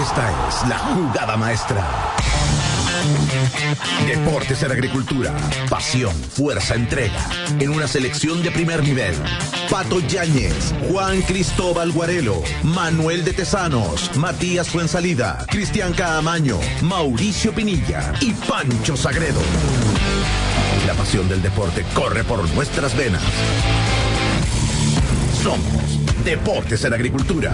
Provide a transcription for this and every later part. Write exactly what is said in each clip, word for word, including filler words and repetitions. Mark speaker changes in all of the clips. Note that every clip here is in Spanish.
Speaker 1: Esta es la jugada maestra. Deportes en agricultura, pasión, fuerza, entrega, en una selección de primer nivel. Pato Yáñez, Juan Cristóbal Guarelo, Manuel de Tesanos, Matías Fuensalida, Cristian Caamaño, Mauricio Pinilla y Pancho Sagredo. La pasión del deporte corre por nuestras venas. Somos Deportes en Agricultura.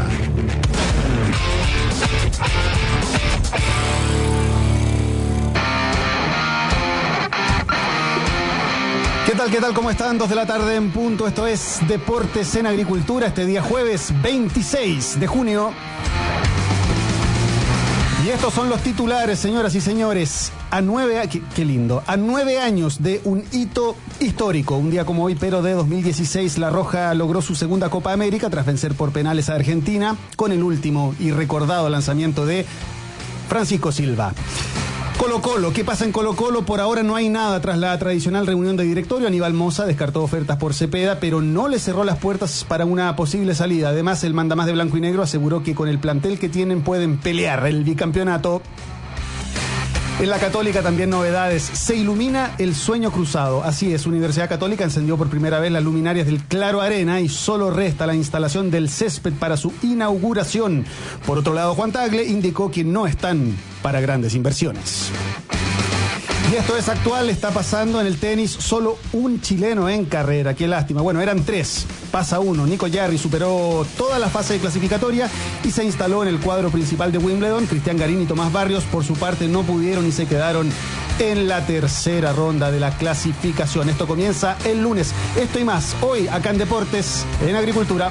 Speaker 2: ¿Qué tal, qué tal? ¿Cómo están? Dos de la tarde en punto. Esto es Deportes en Agricultura, este día jueves veintiséis de junio. Y estos son los titulares, señoras y señores. A nueve, qué, qué lindo, a nueve años de un hito histórico. Un día como hoy, pero de dos mil dieciséis, La Roja logró su segunda Copa América tras vencer por penales a Argentina con el último y recordado lanzamiento de Francisco Silva. Colo Colo, ¿qué pasa en Colo Colo? Por ahora no hay nada tras la tradicional reunión de directorio. Aníbal Mosa descartó ofertas por Cepeda, pero no le cerró las puertas para una posible salida. Además, el mandamás de blanco y negro aseguró que con el plantel que tienen pueden pelear el bicampeonato. En la Católica también novedades. Se ilumina el sueño cruzado. Así es, Universidad Católica encendió por primera vez las luminarias del Claro Arena y solo resta la instalación del césped para su inauguración. Por otro lado, Juan Tagle indicó que no están para grandes inversiones. Y esto es actual, está pasando en el tenis, solo un chileno en carrera, qué lástima. Bueno, eran tres, pasa uno. Nico Jarry superó toda la fase de clasificatoria y se instaló en el cuadro principal de Wimbledon. Cristian Garín y Tomás Barrios, por su parte, no pudieron y se quedaron en la tercera ronda de la clasificación. Esto comienza el lunes. Esto y más, hoy acá en Deportes en Agricultura.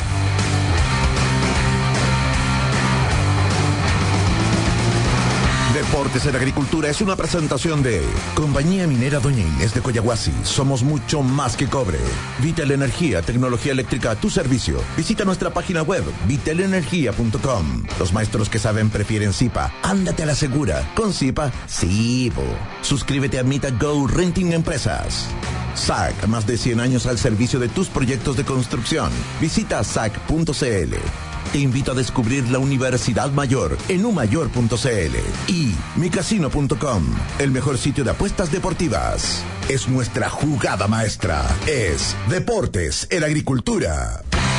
Speaker 1: Deportes en Agricultura es una presentación de Compañía Minera Doña Inés de Coyahuasi. Somos mucho más que cobre. Vital Energía, tecnología eléctrica a tu servicio. Visita nuestra página web, vital energía punto com. Los maestros que saben prefieren Zipa. Ándate a la segura. Con Zipa, sí, bo. Suscríbete a Mita Go Renting Empresas. S A C, más de cien años al servicio de tus proyectos de construcción. Visita S A C punto c l. Te invito a descubrir la Universidad Mayor en u mayor punto c l y mi casino punto com, el mejor sitio de apuestas deportivas. Es nuestra jugada maestra. Es Deportes en Agricultura.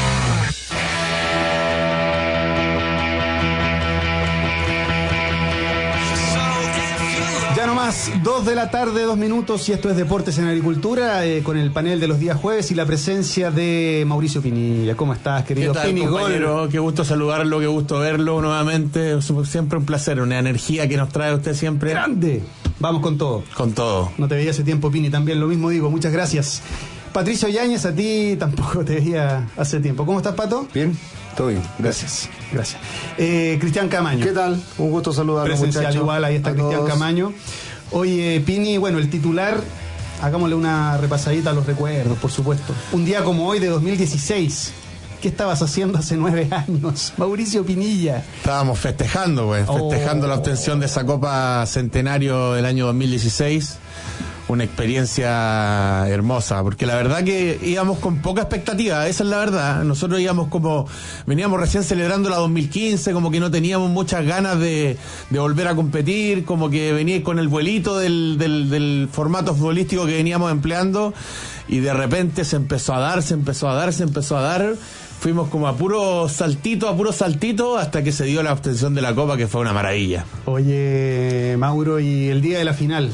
Speaker 2: Ya nomás, dos de la tarde, dos minutos, y esto es Deportes en Agricultura, eh, con el panel de los días jueves y la presencia de Mauricio Pinilla. ¿Cómo estás, querido
Speaker 3: ¿Qué tal,
Speaker 2: Pini?
Speaker 3: compañero? Qué gusto saludarlo, qué gusto verlo nuevamente. Siempre un placer, una energía que nos trae usted siempre.
Speaker 2: ¡Grande! Vamos con todo.
Speaker 3: Con todo.
Speaker 2: No te veía hace tiempo, Pini, también lo mismo digo, muchas gracias. Patricio Yáñez, a ti tampoco te veía hace tiempo. ¿Cómo estás, Pato?
Speaker 4: Bien, todo bien, gracias.
Speaker 2: Gracias. Eh, Cristian Camaño.
Speaker 4: ¿Qué tal? Un gusto saludarlo,
Speaker 2: Presencial
Speaker 4: muchachos.
Speaker 2: igual, ahí está
Speaker 4: A
Speaker 2: Cristian
Speaker 4: todos.
Speaker 2: Camaño. Oye, Pini, bueno, el titular, hagámosle una repasadita a los recuerdos, por supuesto. Un día como hoy de dos mil dieciséis. ¿Qué estabas haciendo hace nueve años? Mauricio Pinilla.
Speaker 3: Estábamos festejando, pues,
Speaker 2: Oh.
Speaker 3: festejando la obtención de esa Copa Centenario del año dos mil dieciséis. Una experiencia hermosa, porque la verdad que íbamos con poca expectativa, esa es la verdad. Nosotros íbamos como, veníamos recién celebrando la dos mil quince, como que no teníamos muchas ganas de, de volver a competir, como que venía con el vuelito del, del, del formato futbolístico que veníamos empleando, y de repente se empezó a dar, se empezó a dar, se empezó a dar. Fuimos como a puro saltito, a puro saltito, hasta que se dio la obtención de la Copa, que fue una maravilla.
Speaker 2: Oye, Mauro, y el día de la final,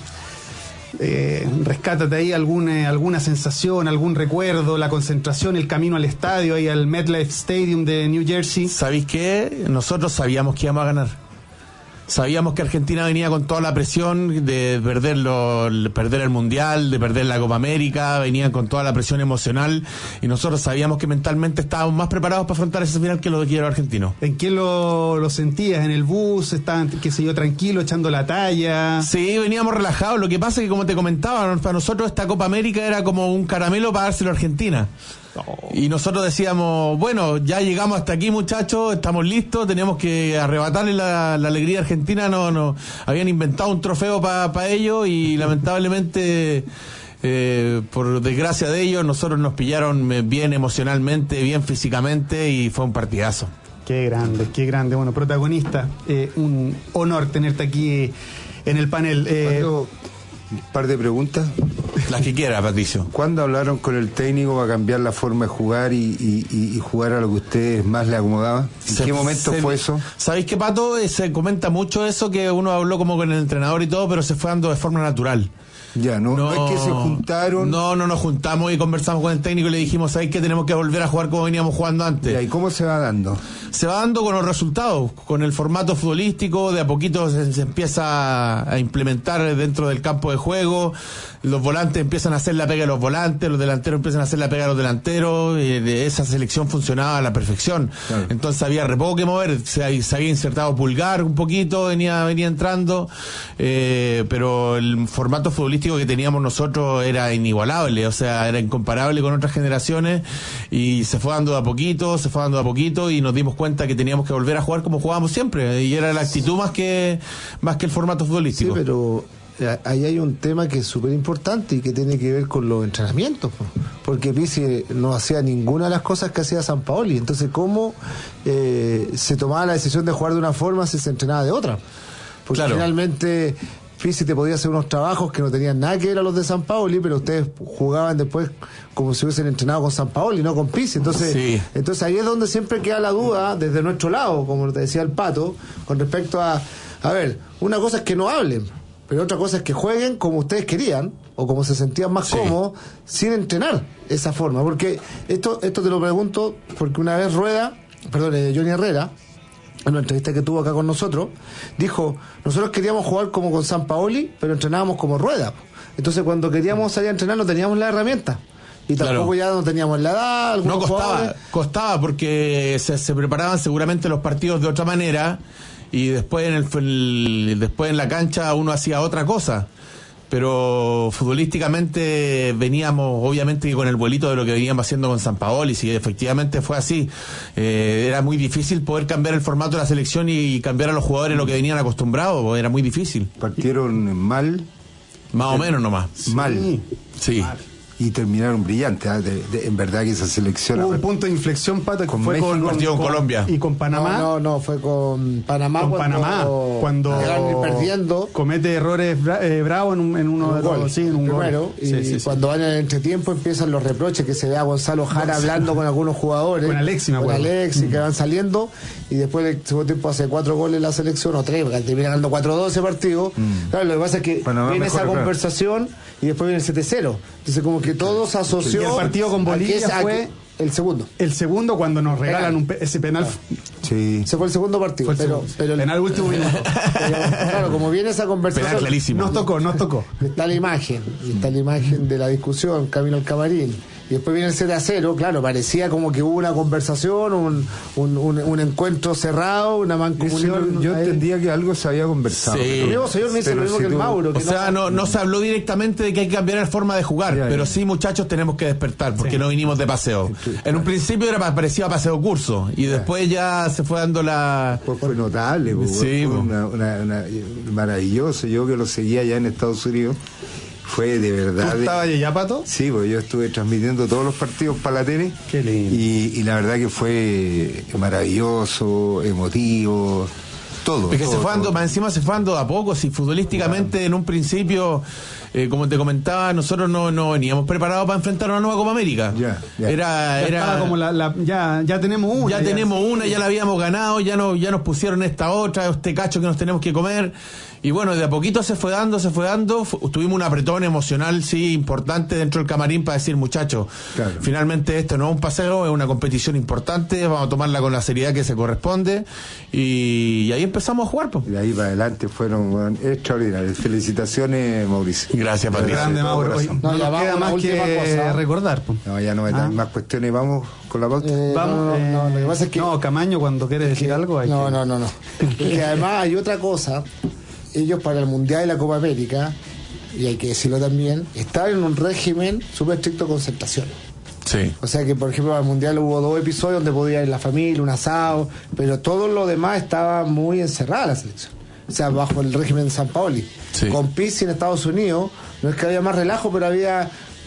Speaker 2: eh, rescátate ahí alguna, alguna sensación, algún recuerdo, la concentración, el camino al estadio, ahí al MetLife Stadium de New Jersey.
Speaker 3: ¿Sabéis qué? Nosotros sabíamos que íbamos a ganar. Sabíamos que Argentina venía con toda la presión de perderlo, perder el Mundial, de perder la Copa América, venían con toda la presión emocional, y nosotros sabíamos que mentalmente estábamos más preparados para afrontar ese final que los de los argentinos.
Speaker 2: ¿En qué lo, lo sentías? ¿En el bus? ¿Estaban, qué sé yo, tranquilo, echando la talla?
Speaker 3: Sí, veníamos relajados. Lo que pasa es que, como te comentaba, para nosotros esta Copa América era como un caramelo para dárselo a Argentina. Oh. Y nosotros decíamos, bueno, ya llegamos hasta aquí, muchachos, estamos listos, tenemos que arrebatarle la, la alegría a Argentina. No, no, habían inventado un trofeo para pa ellos, y lamentablemente, eh, por desgracia de ellos, nosotros nos pillaron bien emocionalmente, bien físicamente, y fue un partidazo.
Speaker 2: Qué Qué grande, qué grande. Bueno, protagonista, eh, un honor tenerte aquí en el panel. Eh,
Speaker 4: Un par de preguntas.
Speaker 3: Las que quiera, Patricio.
Speaker 4: ¿Cuándo hablaron con el técnico para cambiar la forma de jugar y, y, y jugar a lo que a ustedes más les acomodaba? ¿En
Speaker 3: Se-
Speaker 4: qué momento
Speaker 3: se-
Speaker 4: fue eso?
Speaker 3: ¿Sabéis qué, Pato? Eh, Se comenta mucho eso, que uno habló como con el entrenador y todo, pero se fue dando de forma natural.
Speaker 4: Ya, no, no, es que se juntaron.
Speaker 3: No, no nos juntamos y conversamos con el técnico y le dijimos, ¿sabéis que tenemos que volver a jugar como veníamos jugando antes?
Speaker 4: Ya, ¿y cómo se va dando?
Speaker 3: Se va dando con los resultados, con el formato futbolístico, de a poquito se, se empieza a implementar dentro del campo de juego, los volantes empiezan a hacer la pega de los volantes, los delanteros empiezan a hacer la pega de los delanteros, y de esa selección funcionaba a la perfección.
Speaker 4: Claro.
Speaker 3: Entonces había re poco que mover, se, se había insertado Pulgar un poquito, venía, venía entrando, eh, pero el formato futbolístico que teníamos nosotros era inigualable, o sea, era incomparable con otras generaciones, y se fue dando de a poquito, se fue dando de a poquito, y nos dimos cuenta que teníamos que volver a jugar como jugábamos siempre, y era la actitud más que más que el formato
Speaker 5: Sí,
Speaker 3: futbolístico.
Speaker 5: pero eh, ahí hay un tema que es súper importante y que tiene que ver con los entrenamientos, po. Porque Pizzi no hacía ninguna de las cosas que hacía Sampaoli. Entonces, ¿cómo eh, se tomaba la decisión de jugar de una forma si se entrenaba de otra? Porque
Speaker 3: Claro.
Speaker 5: finalmente Pizzi te podía hacer unos trabajos que no tenían nada que ver a los de Sampaoli, pero ustedes jugaban después como si hubiesen entrenado con Sampaoli, no con Pizzi. Entonces,
Speaker 3: Sí.
Speaker 5: entonces ahí es donde siempre queda la duda desde nuestro lado, como te decía el Pato, con respecto a, a ver, una cosa es que no hablen, pero otra cosa es que jueguen como ustedes querían o como se sentían más
Speaker 3: Sí.
Speaker 5: cómodos sin entrenar esa forma. Porque esto esto te lo pregunto porque una vez Rueda, perdón, eh, Johnny Herrera, en una entrevista que tuvo acá con nosotros, dijo, nosotros queríamos jugar como con Sampaoli, pero entrenábamos como Rueda. Entonces cuando queríamos salir a entrenar no teníamos la herramienta. Y tampoco
Speaker 3: Claro.
Speaker 5: ya no teníamos la edad, algunos
Speaker 3: No costaba,
Speaker 5: jugadores-
Speaker 3: costaba porque se, se preparaban seguramente los partidos de otra manera, y después en el, el- después en la cancha uno hacía otra cosa. Pero futbolísticamente veníamos obviamente con el vuelito de lo que veníamos haciendo con Sampaoli, y efectivamente fue así. Eh, era muy difícil poder cambiar el formato de la selección y cambiar a los jugadores lo que venían acostumbrados, era muy difícil.
Speaker 4: Partieron mal,
Speaker 3: Más o menos nomás.
Speaker 4: mal,
Speaker 3: Sí.
Speaker 4: y terminaron brillantes. ¿ah? De- de- en verdad que esa selección...
Speaker 2: hubo un punto de inflexión, Pato, que
Speaker 4: Con
Speaker 2: fue
Speaker 4: México,
Speaker 2: con,
Speaker 3: partido con Colombia.
Speaker 2: y con Panamá.
Speaker 5: No, no, no, fue con Panamá.
Speaker 2: Con
Speaker 5: cuando,
Speaker 2: Panamá, cuando
Speaker 5: llegaron perdiendo.
Speaker 2: comete errores bra- eh, Bravo en, un- en uno
Speaker 5: Un
Speaker 2: de
Speaker 5: gol,
Speaker 2: los sí, en un
Speaker 5: primero,
Speaker 2: gol.
Speaker 5: y
Speaker 2: Sí, sí, sí.
Speaker 5: cuando van en el entretiempo empiezan los reproches que se ve a Gonzalo Jara hablando con algunos jugadores,
Speaker 2: Con Alexi, me
Speaker 5: con
Speaker 2: acuerdo.
Speaker 5: Alexi, que van saliendo, y después del segundo tiempo hace cuatro goles la selección, o tres, porque termina ganando cuatro dos ese partido. Claro, lo que pasa es que
Speaker 4: Panamá
Speaker 5: viene
Speaker 4: mejor,
Speaker 5: esa
Speaker 4: claro.
Speaker 5: conversación y después viene el siete cero. Entonces como que todo se asoció.
Speaker 2: Y el partido con
Speaker 5: a que
Speaker 2: Bolivia
Speaker 5: ese- a que-
Speaker 2: fue-
Speaker 5: el segundo.
Speaker 2: El segundo, cuando nos regalan
Speaker 5: Penal.
Speaker 2: un pe- ese penal,
Speaker 4: Sí.
Speaker 5: Ese fue el segundo partido.
Speaker 2: fue el
Speaker 5: pero,
Speaker 2: segundo.
Speaker 5: pero el-
Speaker 2: penal último minuto.
Speaker 5: pero, claro, como viene esa conversación.
Speaker 3: Penal clarísimo.
Speaker 2: Nos tocó, nos tocó.
Speaker 5: Está la imagen, y está la imagen de la discusión, camino al camarín. Y después viene el siete a cero, claro, parecía como que hubo una conversación, un, un, un, un encuentro cerrado, una
Speaker 4: Eso
Speaker 5: mancomunión.
Speaker 4: yo
Speaker 5: ahí.
Speaker 4: entendía que algo se había conversado.
Speaker 3: Sí.
Speaker 4: pero-
Speaker 5: El mismo señor me dice
Speaker 4: pero
Speaker 5: lo mismo
Speaker 4: si
Speaker 5: que el
Speaker 4: tú-
Speaker 5: Mauro.
Speaker 3: O
Speaker 5: que
Speaker 3: sea, no, no se habló directamente de que hay que cambiar la forma de jugar,
Speaker 4: Ya, ya.
Speaker 3: pero sí, muchachos, tenemos que despertar porque no vinimos de paseo. En un principio era pa- parecía paseo curso, y después ya se fue dando la...
Speaker 4: Pues fue notable, pues,
Speaker 3: Sí,
Speaker 4: fue
Speaker 3: po.
Speaker 4: una, una- una- maravilloso. Yo que lo seguía allá en Estados Unidos, fue de verdad.
Speaker 2: ¿Tú
Speaker 4: de-
Speaker 2: estabas allá, Pato?
Speaker 4: Sí, pues yo estuve transmitiendo todos los partidos para la tele.
Speaker 2: Qué lindo.
Speaker 4: Y, y la verdad que fue maravilloso, emotivo, todo.
Speaker 3: Es que
Speaker 4: todo,
Speaker 3: se fue dando,
Speaker 4: todo.
Speaker 3: más encima se fue dando a poco, si futbolísticamente en un principio, eh, como te comentaba, nosotros no, no veníamos preparados para enfrentar una nueva Copa América.
Speaker 4: Ya, ya.
Speaker 3: Era,
Speaker 2: Ya
Speaker 3: era
Speaker 2: estaba como la, la- ya, ya tenemos una.
Speaker 3: ya tenemos una, ya la habíamos ganado, ya no, ya nos pusieron esta otra, este cacho que nos tenemos que comer. Y bueno, de a poquito se fue dando, se fue dando. Fu- tuvimos un apretón emocional, sí, importante dentro del camarín para decir, muchachos,
Speaker 4: Claro.
Speaker 3: finalmente esto no es un paseo, es una competición importante, vamos a tomarla con la seriedad que se corresponde. Y, y ahí empezamos a jugar, pues.
Speaker 4: Y de ahí para adelante fueron bueno, extraordinarios. Felicitaciones, Mauricio.
Speaker 3: Gracias, Patricio.
Speaker 2: Grande,
Speaker 4: De todo
Speaker 2: Mauro. Hoy
Speaker 4: corazón.
Speaker 2: no
Speaker 5: No, ya
Speaker 2: nos
Speaker 5: vamos,
Speaker 2: queda
Speaker 5: una
Speaker 2: más
Speaker 5: última
Speaker 2: que
Speaker 5: cosa.
Speaker 2: recordar. po.
Speaker 4: No, ya no me
Speaker 2: Ah.
Speaker 4: dan más cuestiones. Vamos con la pauta.
Speaker 5: Eh,
Speaker 2: Vamos,
Speaker 5: no, no,
Speaker 2: eh,
Speaker 5: no, lo que pasa es que.
Speaker 2: no, Camaño, cuando quiere decir
Speaker 5: que-
Speaker 2: algo, hay
Speaker 5: no,
Speaker 2: que-
Speaker 5: no, no, no. Porque además hay otra cosa. Ellos para el Mundial y la Copa América, y hay que decirlo también, estaban en un régimen súper estricto de concentración.
Speaker 3: Sí.
Speaker 5: O sea que, por ejemplo, al Mundial hubo dos episodios donde podía ir la familia, un asado, pero todo lo demás estaba muy encerrada la selección. O sea, bajo el régimen de Sampaoli.
Speaker 3: Sí.
Speaker 5: Con Pizzi en Estados Unidos, no es que había más relajo, pero había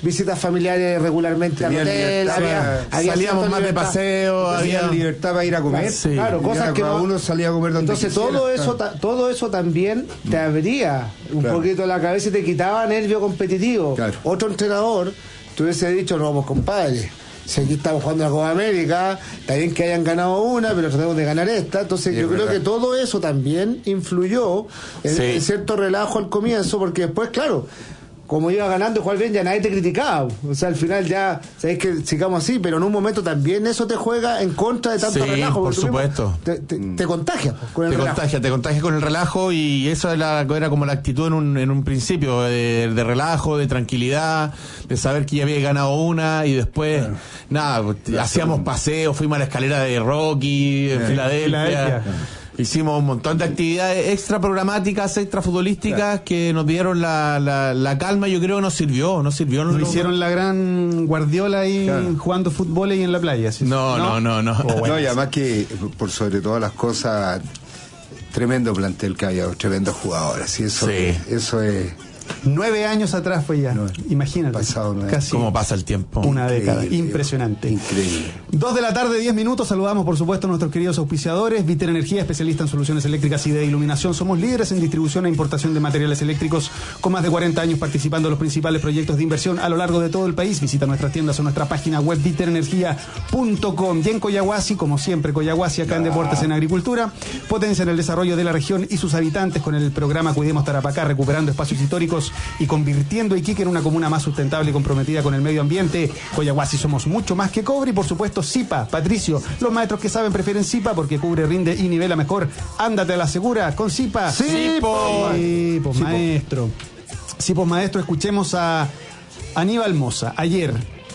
Speaker 5: visitas familiares regularmente al hotel, había, había
Speaker 3: salíamos más
Speaker 5: libertad.
Speaker 3: de paseo,
Speaker 4: Había
Speaker 3: había
Speaker 4: libertad para ir a comer.
Speaker 3: Sí.
Speaker 5: Claro, cosas que
Speaker 4: cada
Speaker 5: no-
Speaker 4: uno salía a comer donde
Speaker 5: Entonces
Speaker 4: quisiera.
Speaker 5: todo eso,
Speaker 4: Claro.
Speaker 5: ta- todo eso también te abría un
Speaker 4: Claro.
Speaker 5: poquito la cabeza y te quitaba nervio competitivo.
Speaker 4: Claro.
Speaker 5: Otro entrenador te hubiese dicho, no, vamos compadre, si aquí estamos jugando la Copa América, está bien que hayan ganado una, pero tratemos de ganar esta. Entonces
Speaker 4: Sí,
Speaker 5: yo
Speaker 4: es
Speaker 5: creo
Speaker 4: verdad.
Speaker 5: que todo eso también influyó en,
Speaker 3: Sí.
Speaker 5: en cierto relajo al comienzo, porque después, claro, como iba ganando y jugar bien, ya nadie te criticaba. O sea, al final ya, sabéis que sigamos así, pero en un momento también eso te juega en contra de tanto
Speaker 3: Sí,
Speaker 5: relajo.
Speaker 3: por
Speaker 5: porque tú mismo
Speaker 3: supuesto.
Speaker 5: Te, te, te contagia pues, con el
Speaker 3: Te
Speaker 5: relajo.
Speaker 3: contagia, te contagia con el relajo y eso era, era como la actitud en un, en un principio de, de relajo, de tranquilidad, de saber que ya había ganado una y después, nada, hacíamos paseos, fuimos a la escalera de Rocky en Filadelfia.
Speaker 2: Filadelfia.
Speaker 3: Hicimos un montón de actividades extra programáticas, extra futbolísticas que nos dieron la, la, la calma. Yo creo que nos sirvió, nos sirvió.
Speaker 2: Nos hicieron la gran Guardiola ahí
Speaker 4: Claro.
Speaker 2: jugando fútbol y en la playa. ¿sí?
Speaker 3: No, no, no, no.
Speaker 2: Oh, bueno.
Speaker 4: No, y además que, por sobre todas las cosas, tremendo plantel que había, tremendos jugadores. Y eso,
Speaker 3: Sí.
Speaker 4: eso es
Speaker 2: Nueve años atrás fue ya.
Speaker 4: No,
Speaker 2: Imagínate.
Speaker 4: pasado nueve.
Speaker 2: Casi
Speaker 3: ¿Cómo pasa el tiempo?
Speaker 2: una década.
Speaker 4: increíble,
Speaker 2: Impresionante.
Speaker 4: Increíble.
Speaker 2: Dos de la tarde, diez minutos. Saludamos, por supuesto, a nuestros queridos auspiciadores. Vitel Energía, especialista en soluciones eléctricas y de iluminación. Somos líderes en distribución e importación de materiales eléctricos con más de cuarenta años participando en los principales proyectos de inversión a lo largo de todo el país. Visita nuestras tiendas o nuestra página web vitel energía punto com. Y en Coyahuasi, como siempre, Coyahuasi acá en Deportes en Agricultura, potencian el desarrollo de la región y sus habitantes con el programa Cuidemos Tarapacá, recuperando espacios históricos y convirtiendo a Iquique en una comuna más sustentable y comprometida con el medio ambiente. Coyahuasi somos mucho más que cobre y, por supuesto, Zipa. Patricio, los maestros que saben prefieren Zipa porque cubre, rinde y nivela mejor. Ándate a la segura con Zipa.
Speaker 5: Sí, po.
Speaker 2: Sí, pues, maestro. Sí, pues, maestro, escuchemos a Aníbal Mosa. Ayer,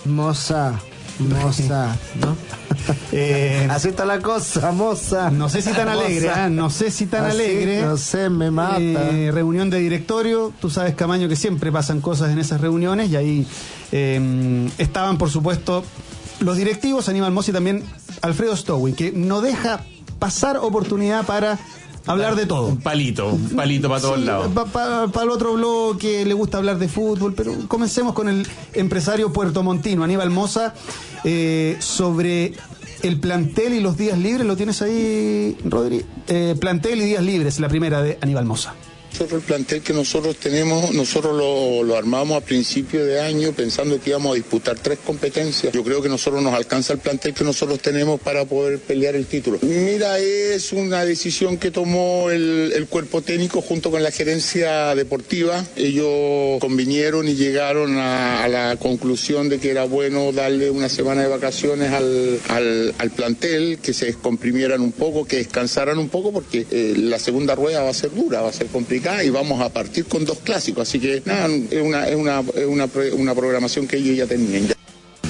Speaker 5: Moza, moza, ¿no?
Speaker 2: eh,
Speaker 5: Así está la cosa, moza.
Speaker 2: no sé si tan
Speaker 5: Moza.
Speaker 2: alegre, ¿ah? no sé si tan
Speaker 5: Así,
Speaker 2: alegre.
Speaker 5: No sé, me mata.
Speaker 2: Eh, reunión de directorio, tú sabes, Camaño, que siempre pasan cosas en esas reuniones y ahí eh, estaban, por supuesto, los directivos, Aníbal Mosa y también Alfredo Stowin, que no deja pasar oportunidad para hablar de todo.
Speaker 3: Un palito, un palito para todos
Speaker 2: Sí,
Speaker 3: lados.
Speaker 2: Para el otro bloque le gusta hablar de fútbol, pero comencemos con el empresario puertomontino, Aníbal Mosa, eh, sobre el plantel y los días libres. ¿Lo tienes ahí, Rodri? Eh, plantel y días libres, la primera de Aníbal Mosa.
Speaker 6: Nosotros el plantel que nosotros tenemos, nosotros lo, lo armamos a principio de año pensando que íbamos a disputar tres competencias. Yo creo que nosotros nos alcanza el plantel que nosotros tenemos para poder pelear el título. Mira, es una decisión que tomó el, el cuerpo técnico junto con la gerencia deportiva. Ellos convinieron y llegaron a, a la conclusión de que era bueno darle una semana de vacaciones al, al, al plantel, que se descomprimieran un poco, que descansaran un poco, porque eh, la segunda rueda va a ser dura, va a ser complicada y vamos a partir con dos clásicos. Así que nada, es una, es una, es una, una programación que ellos ya tenían. Ya.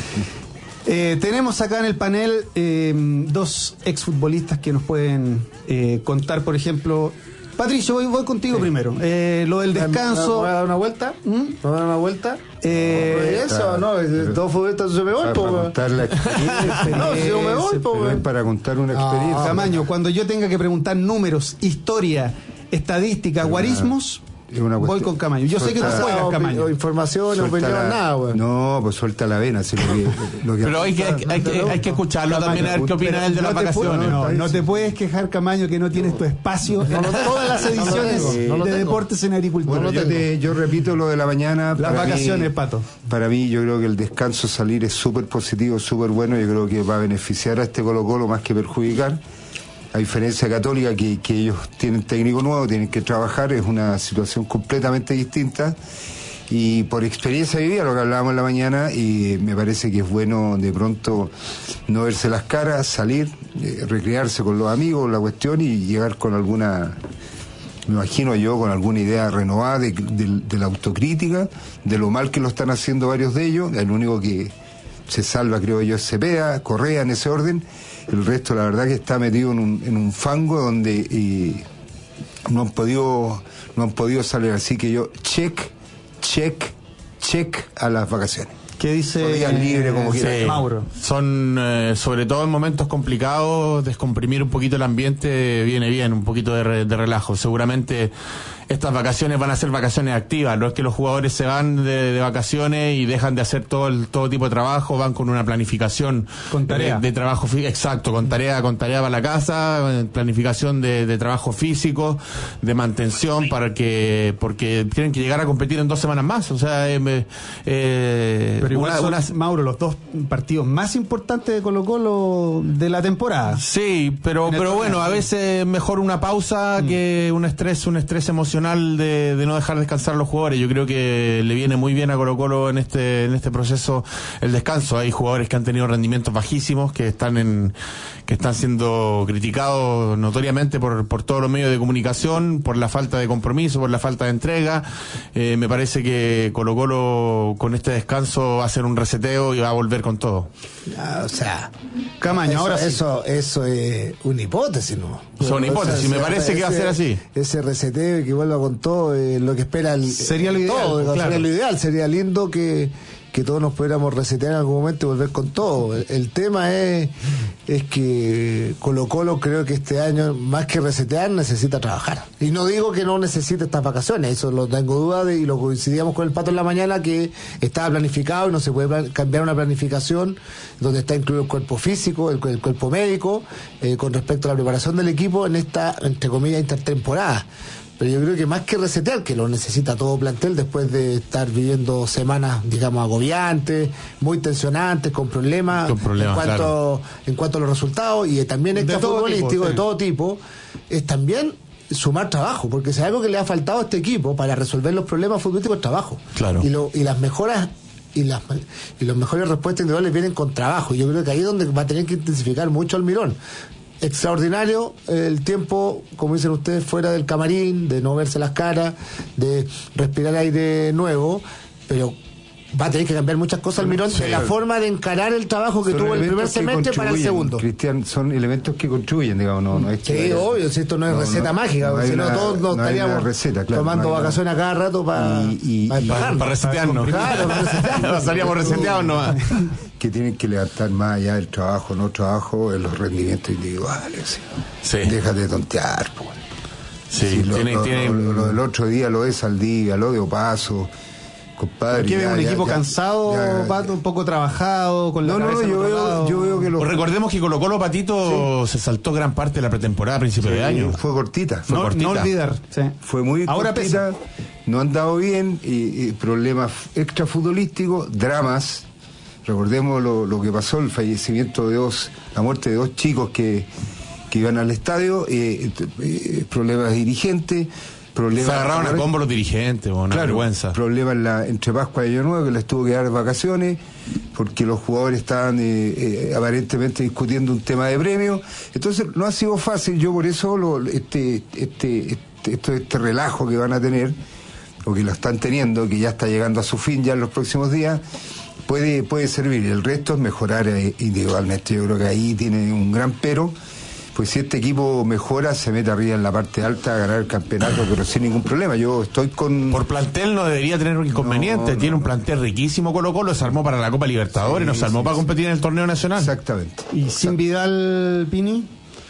Speaker 2: Eh, tenemos acá en el panel eh, dos exfutbolistas que nos pueden eh, contar, por ejemplo. Patricio, voy, voy contigo primero. Eh, lo del
Speaker 5: ¿Me
Speaker 2: descanso.
Speaker 5: voy a dar una vuelta?
Speaker 2: ¿Mm?
Speaker 5: ¿Me voy a dar una vuelta?
Speaker 2: Eh,
Speaker 5: ¿Eso no? Todo futbolista se me voy,
Speaker 4: Para,
Speaker 5: po,
Speaker 4: para
Speaker 5: weón.
Speaker 4: contar la experiencia.
Speaker 5: No, si yo me voy, po,
Speaker 4: Pero es
Speaker 5: weón.
Speaker 4: para contar una experiencia.
Speaker 2: Camaño, cuando yo tenga que preguntar números, historia, estadística, guarismos,
Speaker 4: Es una
Speaker 2: voy
Speaker 4: cuestión-
Speaker 2: con Camaño. Yo sé que tú
Speaker 4: Suelta-
Speaker 2: juegas,
Speaker 5: O-
Speaker 2: Camaño.
Speaker 5: o información,
Speaker 4: Suelta
Speaker 5: opinión,
Speaker 4: la-
Speaker 5: nada, weón.
Speaker 4: No, pues suelta la vena. Así lo que, lo que
Speaker 3: Pero hay que, hay, que- hay que, hay que escucharlo
Speaker 2: Camaño,
Speaker 3: también, a ver qué opina él de las
Speaker 2: no te puedo-
Speaker 3: vacaciones.
Speaker 2: no, no te puedes quejar, Camaño, que no tienes tu espacio en todas las
Speaker 5: no lo
Speaker 2: ediciones
Speaker 5: tengo, no lo
Speaker 2: de
Speaker 5: tengo.
Speaker 2: Deportes en Agricultura.
Speaker 4: Bueno, yo, te- yo repito lo de la mañana.
Speaker 2: Las
Speaker 4: Para mí-
Speaker 2: vacaciones, Pato.
Speaker 4: Para mí, yo creo que el descanso, salir es súper positivo, súper bueno. Yo creo que va a beneficiar a este Colo-Colo más que perjudicar. A diferencia de Católica, que, que ellos tienen técnico nuevo, tienen que trabajar, es una situación completamente distinta. Y por experiencia vivida, lo que hablábamos en la mañana, y me parece que es bueno de pronto no verse las caras, salir, eh, recrearse con los amigos, la cuestión, y llegar con alguna, me imagino yo, con alguna idea renovada de, de- de la autocrítica, de lo mal que lo están haciendo varios de ellos. El único que se salva, creo yo, es Cepeda, Correa, en ese orden. El resto, la verdad, que está metido en un, en un fango donde eh, no han podido no han podido salir. Así que yo, check, check, check a las vacaciones.
Speaker 2: ¿Qué dice
Speaker 4: O días libres, como
Speaker 2: Sí.
Speaker 4: quieras.
Speaker 2: Mauro?
Speaker 3: Son, eh, sobre todo en momentos complicados, descomprimir un poquito el ambiente viene bien, un poquito de, re- de relajo. Seguramente estas vacaciones van a ser vacaciones activas, no es que los jugadores se van de, de vacaciones y dejan de hacer todo el, todo tipo de trabajo, van con una planificación
Speaker 2: con tarea
Speaker 3: de, de trabajo, exacto, con tarea, con tarea para la casa, planificación de, de trabajo físico, de mantención, para que, porque tienen que llegar a competir en dos semanas más, o sea, eh, eh,
Speaker 2: pero igual
Speaker 3: una,
Speaker 2: son,
Speaker 3: una,
Speaker 2: Mauro, los dos partidos más importantes de Colo-Colo de la temporada.
Speaker 3: Sí, pero, pero bueno, a veces mejor una pausa mm. que un estrés, un estrés emocional De, de no dejar descansar a los jugadores. Yo creo que le viene muy bien a Colo-Colo en este en este proceso el descanso. Hay jugadores que han tenido rendimientos bajísimos, que están en que están siendo criticados notoriamente por por todos los medios de comunicación, por la falta de compromiso, por la falta de entrega. Eh, me parece que Colo-Colo con este descanso va a hacer un reseteo y va a volver con todo.
Speaker 5: Ah, o sea,
Speaker 2: Camaño,
Speaker 5: eso,
Speaker 2: ahora sí.
Speaker 5: eso eso es una hipótesis, ¿no?
Speaker 3: Son hipótesis,
Speaker 5: o sea,
Speaker 3: me parece
Speaker 5: ese,
Speaker 3: que va a ser así.
Speaker 5: Ese reseteo y que vuelva con todo, eh, lo que espera el,
Speaker 2: sería lo ideal,
Speaker 5: todo,
Speaker 2: claro.
Speaker 5: sería lo ideal, sería lindo que, que todos nos pudiéramos resetear en algún momento y volver con todo. El, el tema es, es que Colo-Colo creo que este año, más que resetear, necesita trabajar. Y no digo que no necesite estas vacaciones, eso lo tengo duda de, y lo coincidíamos con el Pato en la mañana, que estaba planificado y no se puede plan, cambiar una planificación donde está incluido el cuerpo físico, el, el cuerpo médico, eh, con respecto a la preparación del equipo en esta, entre comillas, intertemporada. Pero yo creo que más que resetear, que lo necesita todo plantel después de estar viviendo semanas, digamos, agobiantes, muy tensionantes, con problemas,
Speaker 3: con problemas
Speaker 5: en cuanto
Speaker 3: claro.
Speaker 5: en cuanto a los resultados, y también extrafutbolístico de todo tipo, es también sumar trabajo, porque si hay algo que le ha faltado a este equipo para resolver los problemas futbolísticos es trabajo.
Speaker 3: Claro.
Speaker 5: Y, lo, y las mejoras y las y las mejores respuestas individuales vienen con trabajo. Y yo creo que ahí es donde va a tener que intensificar mucho Almirón. Extraordinario el tiempo, como dicen ustedes, fuera del camarín, de no verse las caras, de respirar aire nuevo, pero va a tener que cambiar muchas cosas Almirón, sí, de la forma de encarar el trabajo que son tuvo el primer semestre para el segundo.
Speaker 4: Cristian, son elementos que construyen, digamos, no, no es que
Speaker 5: sí,
Speaker 4: vaya,
Speaker 5: obvio, si esto no es no, receta no, mágica, no si no todos nos no estaríamos receta, claro,
Speaker 4: no
Speaker 5: tomando
Speaker 4: una,
Speaker 5: vacaciones a cada rato para
Speaker 3: pa pa pa resetearnos. Claro, para resetearnos. Pasaríamos reseteados nomás.
Speaker 4: Que tienen que levantar más allá del trabajo, no trabajo, en los rendimientos individuales.
Speaker 3: Sí.
Speaker 4: Déjate de tontear, pues.
Speaker 3: Sí,
Speaker 4: sí, lo,
Speaker 3: tiene,
Speaker 4: lo,
Speaker 3: tiene...
Speaker 4: Lo, lo del otro día lo de Saldivia, lo de Opaso, compadre.
Speaker 2: Aquí veo un equipo ya, cansado, ya, Pato, un poco trabajado, con la
Speaker 4: no,
Speaker 2: cabeza
Speaker 4: no, yo veo, yo veo que lo...
Speaker 3: Pues recordemos que Colo-Colo, Patito, sí, se saltó gran parte de la pretemporada a principios sí, de año.
Speaker 4: Fue cortita.
Speaker 3: Fue
Speaker 2: no,
Speaker 3: cortita.
Speaker 2: No olvidar. Sí.
Speaker 4: Fue muy
Speaker 2: Ahora
Speaker 4: cortita,
Speaker 2: pesa.
Speaker 4: No han dado bien, y, y problemas extrafutbolísticos, dramas. Recordemos lo, lo que pasó, el fallecimiento de dos, la muerte de dos chicos que, que iban al estadio, eh, eh, problemas dirigentes, problemas...
Speaker 3: Se agarraron a combo los dirigentes, una
Speaker 4: claro,
Speaker 3: vergüenza.
Speaker 4: Problemas en la, entre Pascua y Año Nuevo, que les tuvo que dar vacaciones, porque los jugadores estaban eh, eh, aparentemente discutiendo un tema de premio. Entonces no ha sido fácil, yo por eso lo, este, este, este, este, este relajo que van a tener, o que lo están teniendo, que ya está llegando a su fin ya en los próximos días, Puede, puede servir. El resto es mejorar eh, individualmente. Yo creo que ahí tiene un gran pero, pues si este equipo mejora, se mete arriba en la parte alta a ganar el campeonato, pero sin ningún problema. Yo estoy con...
Speaker 3: Por plantel no debería tener inconveniente. No, no, tiene un plantel riquísimo Colo-Colo, se armó para la Copa Libertadores, sí, no se armó sí, para competir en el torneo nacional.
Speaker 4: Exactamente.
Speaker 2: ¿Y Exacto. sin Vidal, Pini?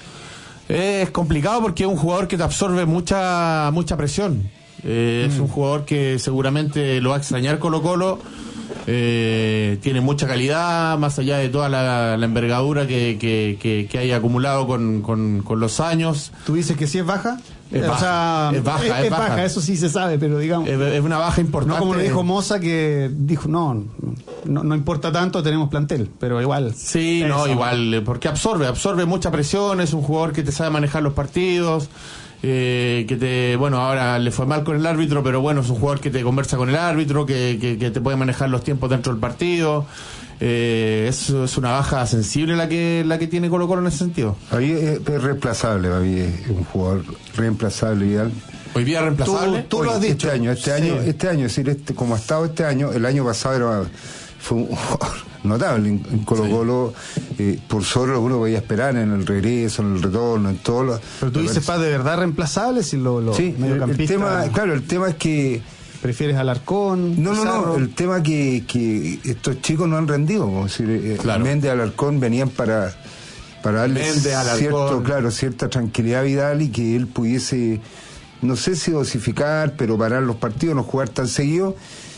Speaker 3: Eh, es complicado porque es un jugador que te absorbe mucha, mucha presión. Eh, mm. Es un jugador que seguramente lo va a extrañar Colo-Colo. Eh, tiene mucha calidad, más allá de toda la, la envergadura que, que, que, que haya acumulado con, con, con los años.
Speaker 2: ¿Tú dices que sí es baja?
Speaker 3: Es baja,
Speaker 2: o sea,
Speaker 3: es, baja,
Speaker 2: es,
Speaker 3: es,
Speaker 2: es
Speaker 3: baja,
Speaker 2: baja, eso sí se sabe, pero digamos...
Speaker 3: Es, es una baja importante.
Speaker 2: No como lo dijo Moza, que dijo, no, no, no importa tanto, tenemos plantel, pero igual...
Speaker 3: Sí, no, igual, porque absorbe, absorbe mucha presión, es un jugador que te sabe manejar los partidos... Eh, que te, bueno, ahora le fue mal con el árbitro, pero bueno, es un jugador que te conversa con el árbitro, que, que, que te puede manejar los tiempos dentro del partido. Eh, es, es una baja sensible la que la que tiene Colo-Colo en ese sentido.
Speaker 4: Ahí es, es reemplazable, es un jugador reemplazable, Vidal.
Speaker 3: Hoy día reemplazable.
Speaker 2: Tú, tú lo has
Speaker 4: este
Speaker 2: dicho.
Speaker 4: Año, este año, sí. este año, es decir, este, como ha estado este año, el año pasado era, fue un jugador notable en, en Colo-Colo, sí. eh, por sobre lo que uno podía esperar en el regreso, en el retorno, en todo lo...
Speaker 2: Pero tú dices, Paz, ¿de verdad reemplazable? Si lo, lo
Speaker 4: sí, el, el tema, claro, el tema es que...
Speaker 2: ¿Prefieres Alarcón?
Speaker 4: No, no, no, el tema que, que estos chicos no han rendido, como decir, claro. Méndez y Alarcón venían para, para darle
Speaker 3: Méndez,
Speaker 4: cierto, claro, cierta tranquilidad a Vidal y que él pudiese no sé si dosificar, pero parar los partidos, no jugar tan seguido.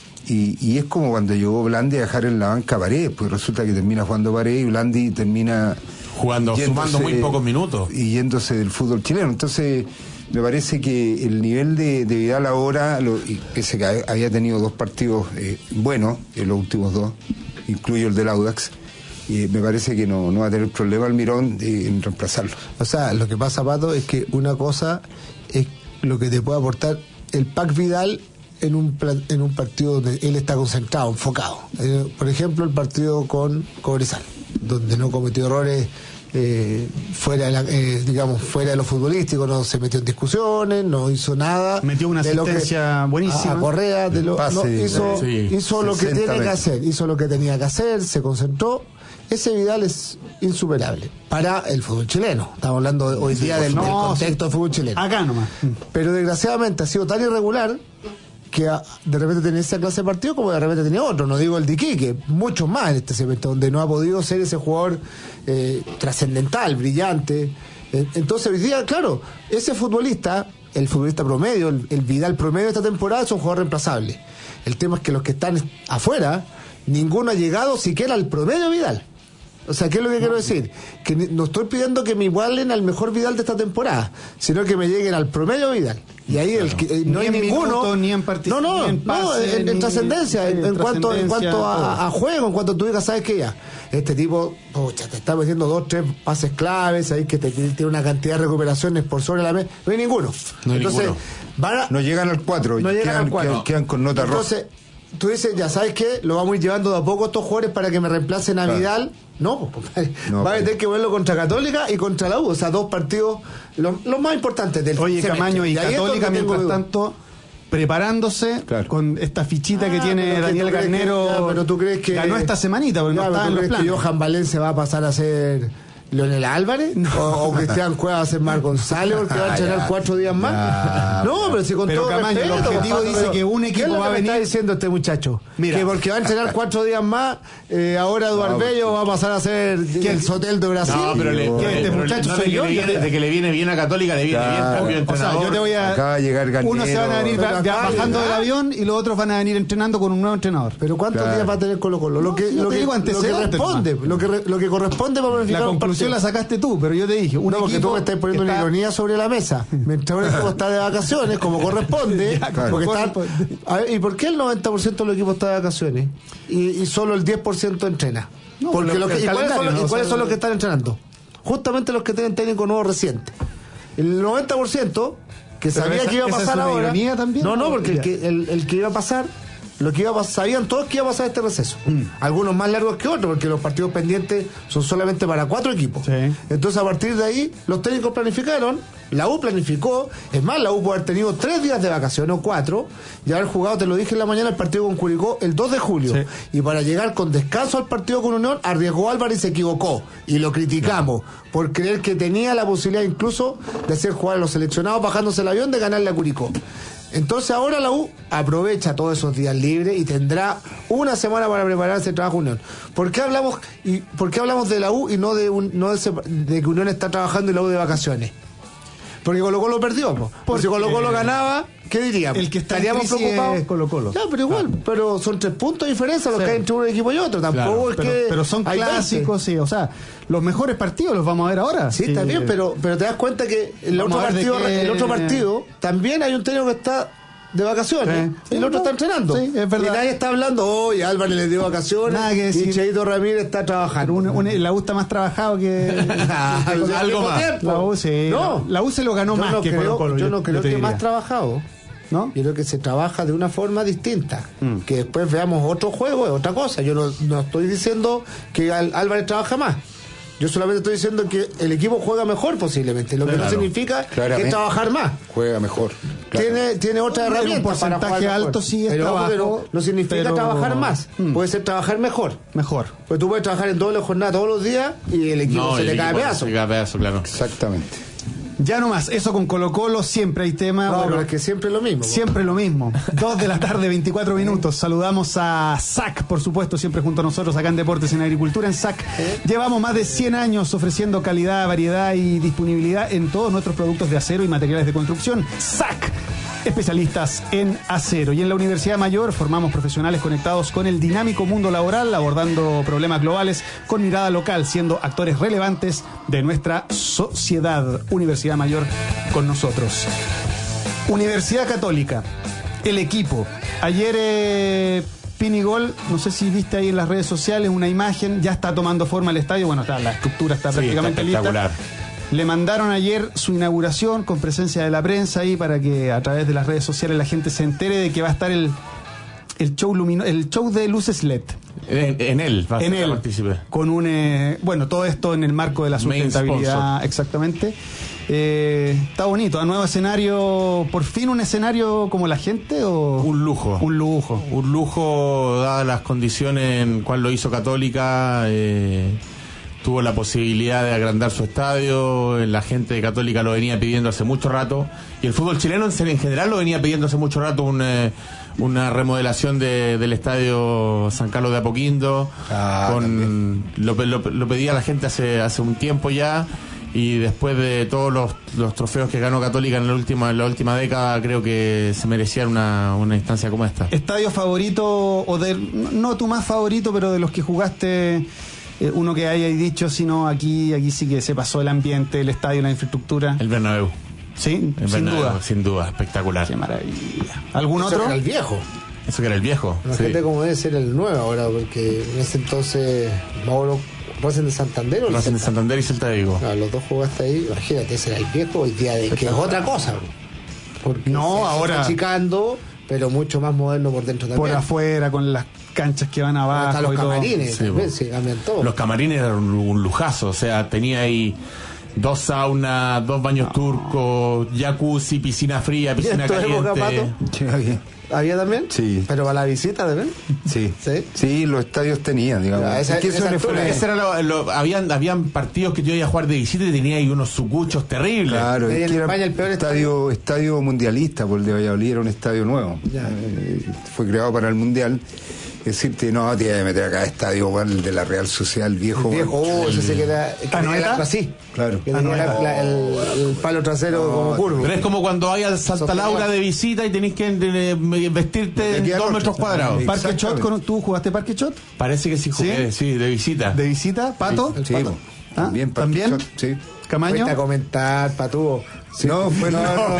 Speaker 4: Y, y es como cuando llegó Blandi a dejar en la banca a Paredes, pues resulta que termina jugando Paredes y Blandi termina
Speaker 3: jugando, sumando muy pocos minutos
Speaker 4: y yéndose del fútbol chileno. Entonces me parece que el nivel de, de Vidal ahora, lo, y pese que había tenido dos partidos eh, buenos en los últimos dos, incluyo el del Audax, y me parece que no, no va a tener problema Almirón eh, en reemplazarlo.
Speaker 5: O sea, lo que pasa, Pato, es que una cosa es lo que te puede aportar el Pac Vidal en un en un partido donde él está concentrado, enfocado. Eh, por ejemplo, el partido con Cobresal, donde no cometió errores eh, fuera de la, eh, digamos fuera de lo futbolístico, no se metió en discusiones, no hizo nada.
Speaker 2: Metió una asistencia buenísima.
Speaker 5: A Correa, de lo,
Speaker 4: pase,
Speaker 5: no, hizo,
Speaker 3: sí,
Speaker 5: hizo lo que tiene que hacer, hizo lo que tenía que hacer, se concentró. Ese Vidal es insuperable para el fútbol chileno. Estamos hablando hoy día del,
Speaker 2: no,
Speaker 5: del contexto del fútbol chileno.
Speaker 2: Acá nomás.
Speaker 5: Pero desgraciadamente ha sido tan irregular que a, de repente tenía esa clase de partido como de repente tenía otro. No digo el de Iquique, muchos más en este semestre, donde no ha podido ser ese jugador eh, trascendental, brillante. Eh, entonces hoy día, claro, ese futbolista, el futbolista promedio, el, el Vidal promedio de esta temporada es un jugador reemplazable. El tema es que los que están afuera, ninguno ha llegado siquiera al promedio Vidal. O sea, ¿qué es lo que quiero decir? Que no estoy pidiendo que me igualen al mejor Vidal de esta temporada, sino que me lleguen al promedio Vidal. Y ahí el que, eh, no hay ninguno.
Speaker 2: Minuto, ni en
Speaker 5: no, no,
Speaker 2: ni en, pase,
Speaker 5: no, en, en
Speaker 2: ni,
Speaker 5: trascendencia, en, en cuanto, en cuanto a, a juego, en cuanto tú digas, sabes que ya, este tipo, pucha, te está metiendo dos, tres pases claves, ahí que te, tiene una cantidad de recuperaciones por sobre la mesa. No hay ninguno.
Speaker 3: No hay
Speaker 5: Entonces,
Speaker 3: ninguno.
Speaker 5: Van a,
Speaker 4: no llegan al cuatro,
Speaker 5: no llegan
Speaker 4: quedan,
Speaker 5: al cuatro.
Speaker 4: Quedan, quedan con nota roja.
Speaker 5: Entonces, tú dices, ya sabes qué, lo vamos a ir llevando de a poco estos jugadores para que me reemplacen a
Speaker 4: claro.
Speaker 5: Vidal. No, pues,
Speaker 4: no,
Speaker 5: va a
Speaker 4: pues.
Speaker 5: tener que verlo contra Católica y contra la U, o sea, dos partidos los lo más importantes del
Speaker 2: Oye,
Speaker 5: semestre.
Speaker 2: Camaño, y, y Católica, mientras
Speaker 5: duda.
Speaker 2: tanto, preparándose
Speaker 4: claro.
Speaker 2: con esta fichita
Speaker 5: ah,
Speaker 2: que tiene Daniel Garnero.
Speaker 5: Que, ya, pero tú crees que
Speaker 2: ganó esta semanita, porque
Speaker 5: ya,
Speaker 2: no estaba en los
Speaker 5: crees
Speaker 2: planes.
Speaker 5: que Johan Valencia va a pasar a ser Leonel Álvarez no. o, o Cristian Cueva va a ser Mar González porque va a entrenar cuatro días más. Ya, no, pero si con
Speaker 2: pero
Speaker 5: todo
Speaker 2: Camaño,
Speaker 5: respeto,
Speaker 2: el objetivo
Speaker 5: papá,
Speaker 2: dice
Speaker 5: pero,
Speaker 2: que un equipo
Speaker 5: ¿qué es lo
Speaker 2: va a
Speaker 5: que me
Speaker 2: venir?
Speaker 5: está diciendo este muchacho?
Speaker 2: Mira.
Speaker 5: Que porque va a entrenar cuatro días más, eh, ahora Eduardo
Speaker 4: no,
Speaker 5: Bello va a pasar a ser el Sotel de Brasil.
Speaker 3: No, pero le,
Speaker 5: que
Speaker 3: pero
Speaker 5: este
Speaker 3: le,
Speaker 5: muchacho
Speaker 3: no,
Speaker 5: soy
Speaker 3: de,
Speaker 5: yo.
Speaker 3: que le viene, de que le viene bien a Católica, le viene
Speaker 4: Claro.
Speaker 3: bien cambio de
Speaker 2: O sea,
Speaker 3: entrenador.
Speaker 2: yo te voy a.
Speaker 4: Acaba de llegar Garnero.
Speaker 2: Unos se van a venir
Speaker 5: Pero
Speaker 2: ba-
Speaker 5: acaba de
Speaker 2: bajando del
Speaker 5: llegar.
Speaker 2: avión y los otros van a venir entrenando con un nuevo entrenador.
Speaker 5: Pero ¿cuántos
Speaker 4: Claro.
Speaker 5: días va a tener Colo Colo? Lo
Speaker 2: No,
Speaker 5: que,
Speaker 2: si yo
Speaker 5: lo
Speaker 2: te
Speaker 5: que,
Speaker 2: digo
Speaker 5: lo que
Speaker 2: antecedentes
Speaker 5: responde,
Speaker 2: nomás.
Speaker 5: lo que, re- lo que corresponde para planificar
Speaker 2: La
Speaker 5: un
Speaker 2: conclusión la
Speaker 5: partido.
Speaker 2: sacaste tú, pero yo te dije, un
Speaker 5: No, porque
Speaker 2: equipo
Speaker 5: tú me estás poniendo
Speaker 2: está-
Speaker 5: una ironía sobre la mesa. Mientras un equipo está de vacaciones, como corresponde.
Speaker 2: Ya,
Speaker 4: claro.
Speaker 5: porque
Speaker 2: como
Speaker 5: está-
Speaker 2: corresponde.
Speaker 5: a ver, ¿y por qué el noventa por ciento de los equipos está de vacaciones? Y, y solo el diez por ciento entrena.
Speaker 2: No,
Speaker 5: porque
Speaker 2: lo-
Speaker 5: los que-
Speaker 2: el
Speaker 5: ¿y cuáles, son,
Speaker 2: calendario,
Speaker 5: los-
Speaker 2: ¿no?
Speaker 5: y cuáles
Speaker 2: O sea,
Speaker 5: son los que están entrenando? Justamente los que tienen técnico nuevo reciente. El noventa por ciento que
Speaker 2: Pero
Speaker 5: sabía
Speaker 2: esa-
Speaker 5: que iba a
Speaker 2: esa es
Speaker 5: pasar
Speaker 2: una
Speaker 5: ahora.
Speaker 2: ironía también,
Speaker 5: no, no,
Speaker 2: ¿no?
Speaker 5: porque el
Speaker 2: Ya.
Speaker 5: que, el, el que iba a pasar. Lo que iba a pasar, sabían todos que iba a pasar este receso.
Speaker 2: Mm.
Speaker 5: Algunos más largos que otros, porque los partidos pendientes son solamente para cuatro equipos.
Speaker 2: Sí.
Speaker 5: Entonces, a partir de ahí, los técnicos planificaron, la U planificó, es más, la U puede haber tenido tres días de vacaciones o cuatro, y haber jugado, te lo dije en la mañana, el partido con Curicó el dos de julio.
Speaker 2: Sí.
Speaker 5: Y para llegar con descanso al partido con Unión, arriesgó Álvarez y se equivocó. Y lo criticamos por creer que tenía la posibilidad incluso de hacer jugar a los seleccionados bajándose el avión de ganarle a Curicó. Entonces ahora la U aprovecha todos esos días libres y tendrá una semana para prepararse el trabajo Unión. ¿Por qué hablamos y por qué hablamos de la U y no de un, no de, ese- de que Unión está trabajando y la U de vacaciones? Porque Colo Colo perdió, po. Porque si Colo Colo ganaba, ¿qué diríamos?
Speaker 2: El que está en
Speaker 5: Estaríamos
Speaker 2: crisis
Speaker 5: preocupados.
Speaker 2: es Colo-Colo.
Speaker 5: Ya, pero igual, pero son tres puntos de diferencia los
Speaker 2: Sí.
Speaker 5: que hay entre un equipo y otro. Tampoco
Speaker 3: Claro,
Speaker 5: es
Speaker 2: pero,
Speaker 5: que
Speaker 2: pero son
Speaker 5: hay
Speaker 2: clásicos, sí, o sea, los mejores partidos los vamos a ver ahora.
Speaker 5: Sí, está bien, pero, pero te das cuenta que el
Speaker 2: Vamos
Speaker 5: otro,
Speaker 2: a ver de
Speaker 5: partido,
Speaker 2: qué-
Speaker 5: el otro partido también hay un técnico que está de vacaciones
Speaker 2: Sí.
Speaker 5: y el otro
Speaker 2: Sí,
Speaker 5: está entrenando.
Speaker 2: sí, es verdad.
Speaker 5: Y nadie está hablando, oye, Álvarez le dio vacaciones
Speaker 2: Nada que decir.
Speaker 5: y Cheito Ramírez está trabajando.
Speaker 2: Un- un- la U está más trabajado que.
Speaker 5: Ah,
Speaker 3: Algo
Speaker 5: al mismo
Speaker 3: más.
Speaker 5: tiempo.
Speaker 2: La U, sí.
Speaker 5: No,
Speaker 2: La U se lo ganó
Speaker 5: yo
Speaker 2: más
Speaker 5: no
Speaker 2: que
Speaker 5: creo,
Speaker 2: Colo-Colo.
Speaker 5: yo no creo
Speaker 2: te
Speaker 5: que
Speaker 2: diría.
Speaker 5: más trabajado.
Speaker 2: ¿No?
Speaker 5: Yo creo que se trabaja de una forma distinta.
Speaker 2: Mm.
Speaker 5: Que después veamos otro juego, es otra cosa. Yo no, no estoy diciendo que Al- Álvarez trabaja más. Yo solamente estoy diciendo que el equipo juega mejor posiblemente, lo que no
Speaker 3: Claro.
Speaker 5: significa que
Speaker 4: Claramente.
Speaker 5: es trabajar más.
Speaker 4: Juega mejor. Claro.
Speaker 5: Tiene, tiene otra
Speaker 2: Un
Speaker 5: herramienta
Speaker 2: porcentaje
Speaker 5: para jugar mejor.
Speaker 2: alto sí es
Speaker 5: pero,
Speaker 2: trabajo,
Speaker 5: pero no significa
Speaker 2: pero-
Speaker 5: trabajar más.
Speaker 2: Mm.
Speaker 5: Puede ser trabajar mejor.
Speaker 2: Mejor.
Speaker 5: Pues tú puedes trabajar en doble jornada todos los días y el equipo
Speaker 3: No,
Speaker 5: se
Speaker 3: el
Speaker 5: le cae a
Speaker 3: equipo
Speaker 5: pedazo.
Speaker 3: se cae a pedazo, claro.
Speaker 4: Exactamente.
Speaker 2: Ya no más, eso con Colo Colo, siempre hay tema.
Speaker 5: No,
Speaker 2: bueno,
Speaker 5: pero es que siempre es lo mismo.
Speaker 2: Siempre lo mismo. Dos de la tarde, veinticuatro minutos. Saludamos a S A C, por supuesto, siempre junto a nosotros acá en Deportes en Agricultura. En S A C
Speaker 5: ¿Eh?
Speaker 2: llevamos más de cien años ofreciendo calidad, variedad y disponibilidad en todos nuestros productos de acero y materiales de construcción. S A C, especialistas en acero. Y en la Universidad Mayor formamos profesionales conectados con el dinámico mundo laboral, abordando problemas globales con mirada local, siendo actores relevantes de nuestra sociedad. Universidad Mayor con nosotros. Universidad Católica, el equipo. Ayer eh, Pinigol, no sé si viste ahí en las redes sociales una imagen, ya está tomando forma el estadio, bueno, está, la estructura está
Speaker 3: Sí,
Speaker 2: prácticamente
Speaker 3: está
Speaker 2: lista. Le mandaron ayer su inauguración con presencia de la prensa ahí para que a través de las redes sociales la gente se entere de que va a estar el, el show lumino, el show de luces L E D.
Speaker 3: En, en él, va a
Speaker 2: En
Speaker 3: ser
Speaker 2: él,
Speaker 3: partícipe.
Speaker 2: con un eh, bueno, todo esto en el marco de la
Speaker 3: Main
Speaker 2: sustentabilidad,
Speaker 3: sponsor.
Speaker 2: exactamente. Eh, está bonito, a nuevo escenario, por fin un escenario como la gente o
Speaker 3: Un lujo.
Speaker 2: un lujo.
Speaker 3: Un lujo, dadas las condiciones en cual lo hizo Católica, eh, tuvo la posibilidad de agrandar su estadio, la gente de Católica lo venía pidiendo hace mucho rato, y el fútbol chileno en, en general lo venía pidiendo hace mucho rato, un, eh, una remodelación de, del estadio San Carlos de Apoquindo,
Speaker 4: Ah,
Speaker 3: con lo, lo, lo pedía la gente hace, hace un tiempo ya. Y después de todos los, los trofeos que ganó Católica en la última en la última década, creo que se merecía una, una instancia como esta.
Speaker 2: ¿Estadio favorito o de, no tu más favorito, pero de los que jugaste, eh, uno que hayas dicho, sino aquí aquí sí que se pasó el ambiente, el estadio, la infraestructura?
Speaker 3: El Bernabéu.
Speaker 2: Sí,
Speaker 3: El
Speaker 2: sin
Speaker 3: Bernabéu,
Speaker 2: duda.
Speaker 3: sin duda, espectacular.
Speaker 2: Qué maravilla. ¿Algún
Speaker 5: Eso
Speaker 2: otro?
Speaker 5: era el viejo.
Speaker 3: Eso que era el viejo.
Speaker 5: Imagínate
Speaker 3: Sí.
Speaker 5: cómo debe ser el nuevo ahora, porque en ese entonces Mauro Racing de Santander o el
Speaker 3: Racing de
Speaker 5: Celta?
Speaker 3: Santander y Celta de Vigo.
Speaker 5: Claro, los dos jugaste ahí, imagínate, ese era el viejo, hoy día de que es otra cosa. Porque
Speaker 2: No,
Speaker 5: se
Speaker 2: ahora-
Speaker 5: está achicando, pero mucho más moderno por dentro también.
Speaker 2: Por afuera, con las canchas que van abajo.
Speaker 5: Hasta los
Speaker 2: y todo.
Speaker 5: camarines
Speaker 3: Sí,
Speaker 5: también,
Speaker 3: bo.
Speaker 5: se cambian todo.
Speaker 3: Los camarines eran un, un lujazo, o sea, tenía ahí dos saunas, dos baños turcos, jacuzzi, piscina fría, piscina
Speaker 5: ¿Y en tu época,
Speaker 3: caliente.
Speaker 5: Pato?
Speaker 4: Sí, oye.
Speaker 5: ¿Había también?
Speaker 4: Sí.
Speaker 5: ¿Pero para la visita también?
Speaker 4: Sí.
Speaker 5: ¿Sí?
Speaker 4: Sí, los estadios tenían, digamos.
Speaker 5: Ya, esa-
Speaker 4: Es que eso
Speaker 5: esa
Speaker 4: le fue-
Speaker 5: altura
Speaker 3: Ese era lo, lo- habían, habían partidos que yo iba a jugar de visita y tenía ahí unos sucuchos terribles.
Speaker 4: Claro,
Speaker 5: Ahí
Speaker 4: es
Speaker 5: en
Speaker 4: que era
Speaker 5: España el peor
Speaker 4: estadio, estadio mundialista, por el de Valladolid era un estadio nuevo.
Speaker 5: Ya.
Speaker 4: Eh, fue creado para el mundial. Decirte, no, te iba a meter acá estadio, weón, el de la Real Sociedad, el viejo.
Speaker 5: El viejo,
Speaker 4: weón.
Speaker 5: oh, ese se queda. Que tenía
Speaker 2: ¿Anoeta?
Speaker 5: el arco así.
Speaker 4: Claro.
Speaker 5: Que tenía la- la- el, el palo trasero
Speaker 4: No,
Speaker 5: como curvo.
Speaker 3: Pero es como cuando vais al Santa
Speaker 5: Sostenido.
Speaker 3: Laura de visita y tenéis que eh, vestirte
Speaker 4: De
Speaker 3: en
Speaker 4: aquí al
Speaker 3: dos
Speaker 4: otro.
Speaker 3: metros cuadrados.
Speaker 4: Sí.
Speaker 2: Parque Shot,
Speaker 4: Exactamente.
Speaker 2: con- ¿tú jugaste Parque Shot?
Speaker 3: Parece que sí jugué, sí, de visita.
Speaker 2: ¿De visita? ¿Pato?
Speaker 4: Sí,
Speaker 5: Pato.
Speaker 4: po.
Speaker 2: ¿Ah?
Speaker 4: También, Parque
Speaker 2: ¿También?
Speaker 4: Shot, sí.
Speaker 2: ¿Camaño?
Speaker 5: Fuiste a comentar, Patuvo.
Speaker 4: No, fue no, no,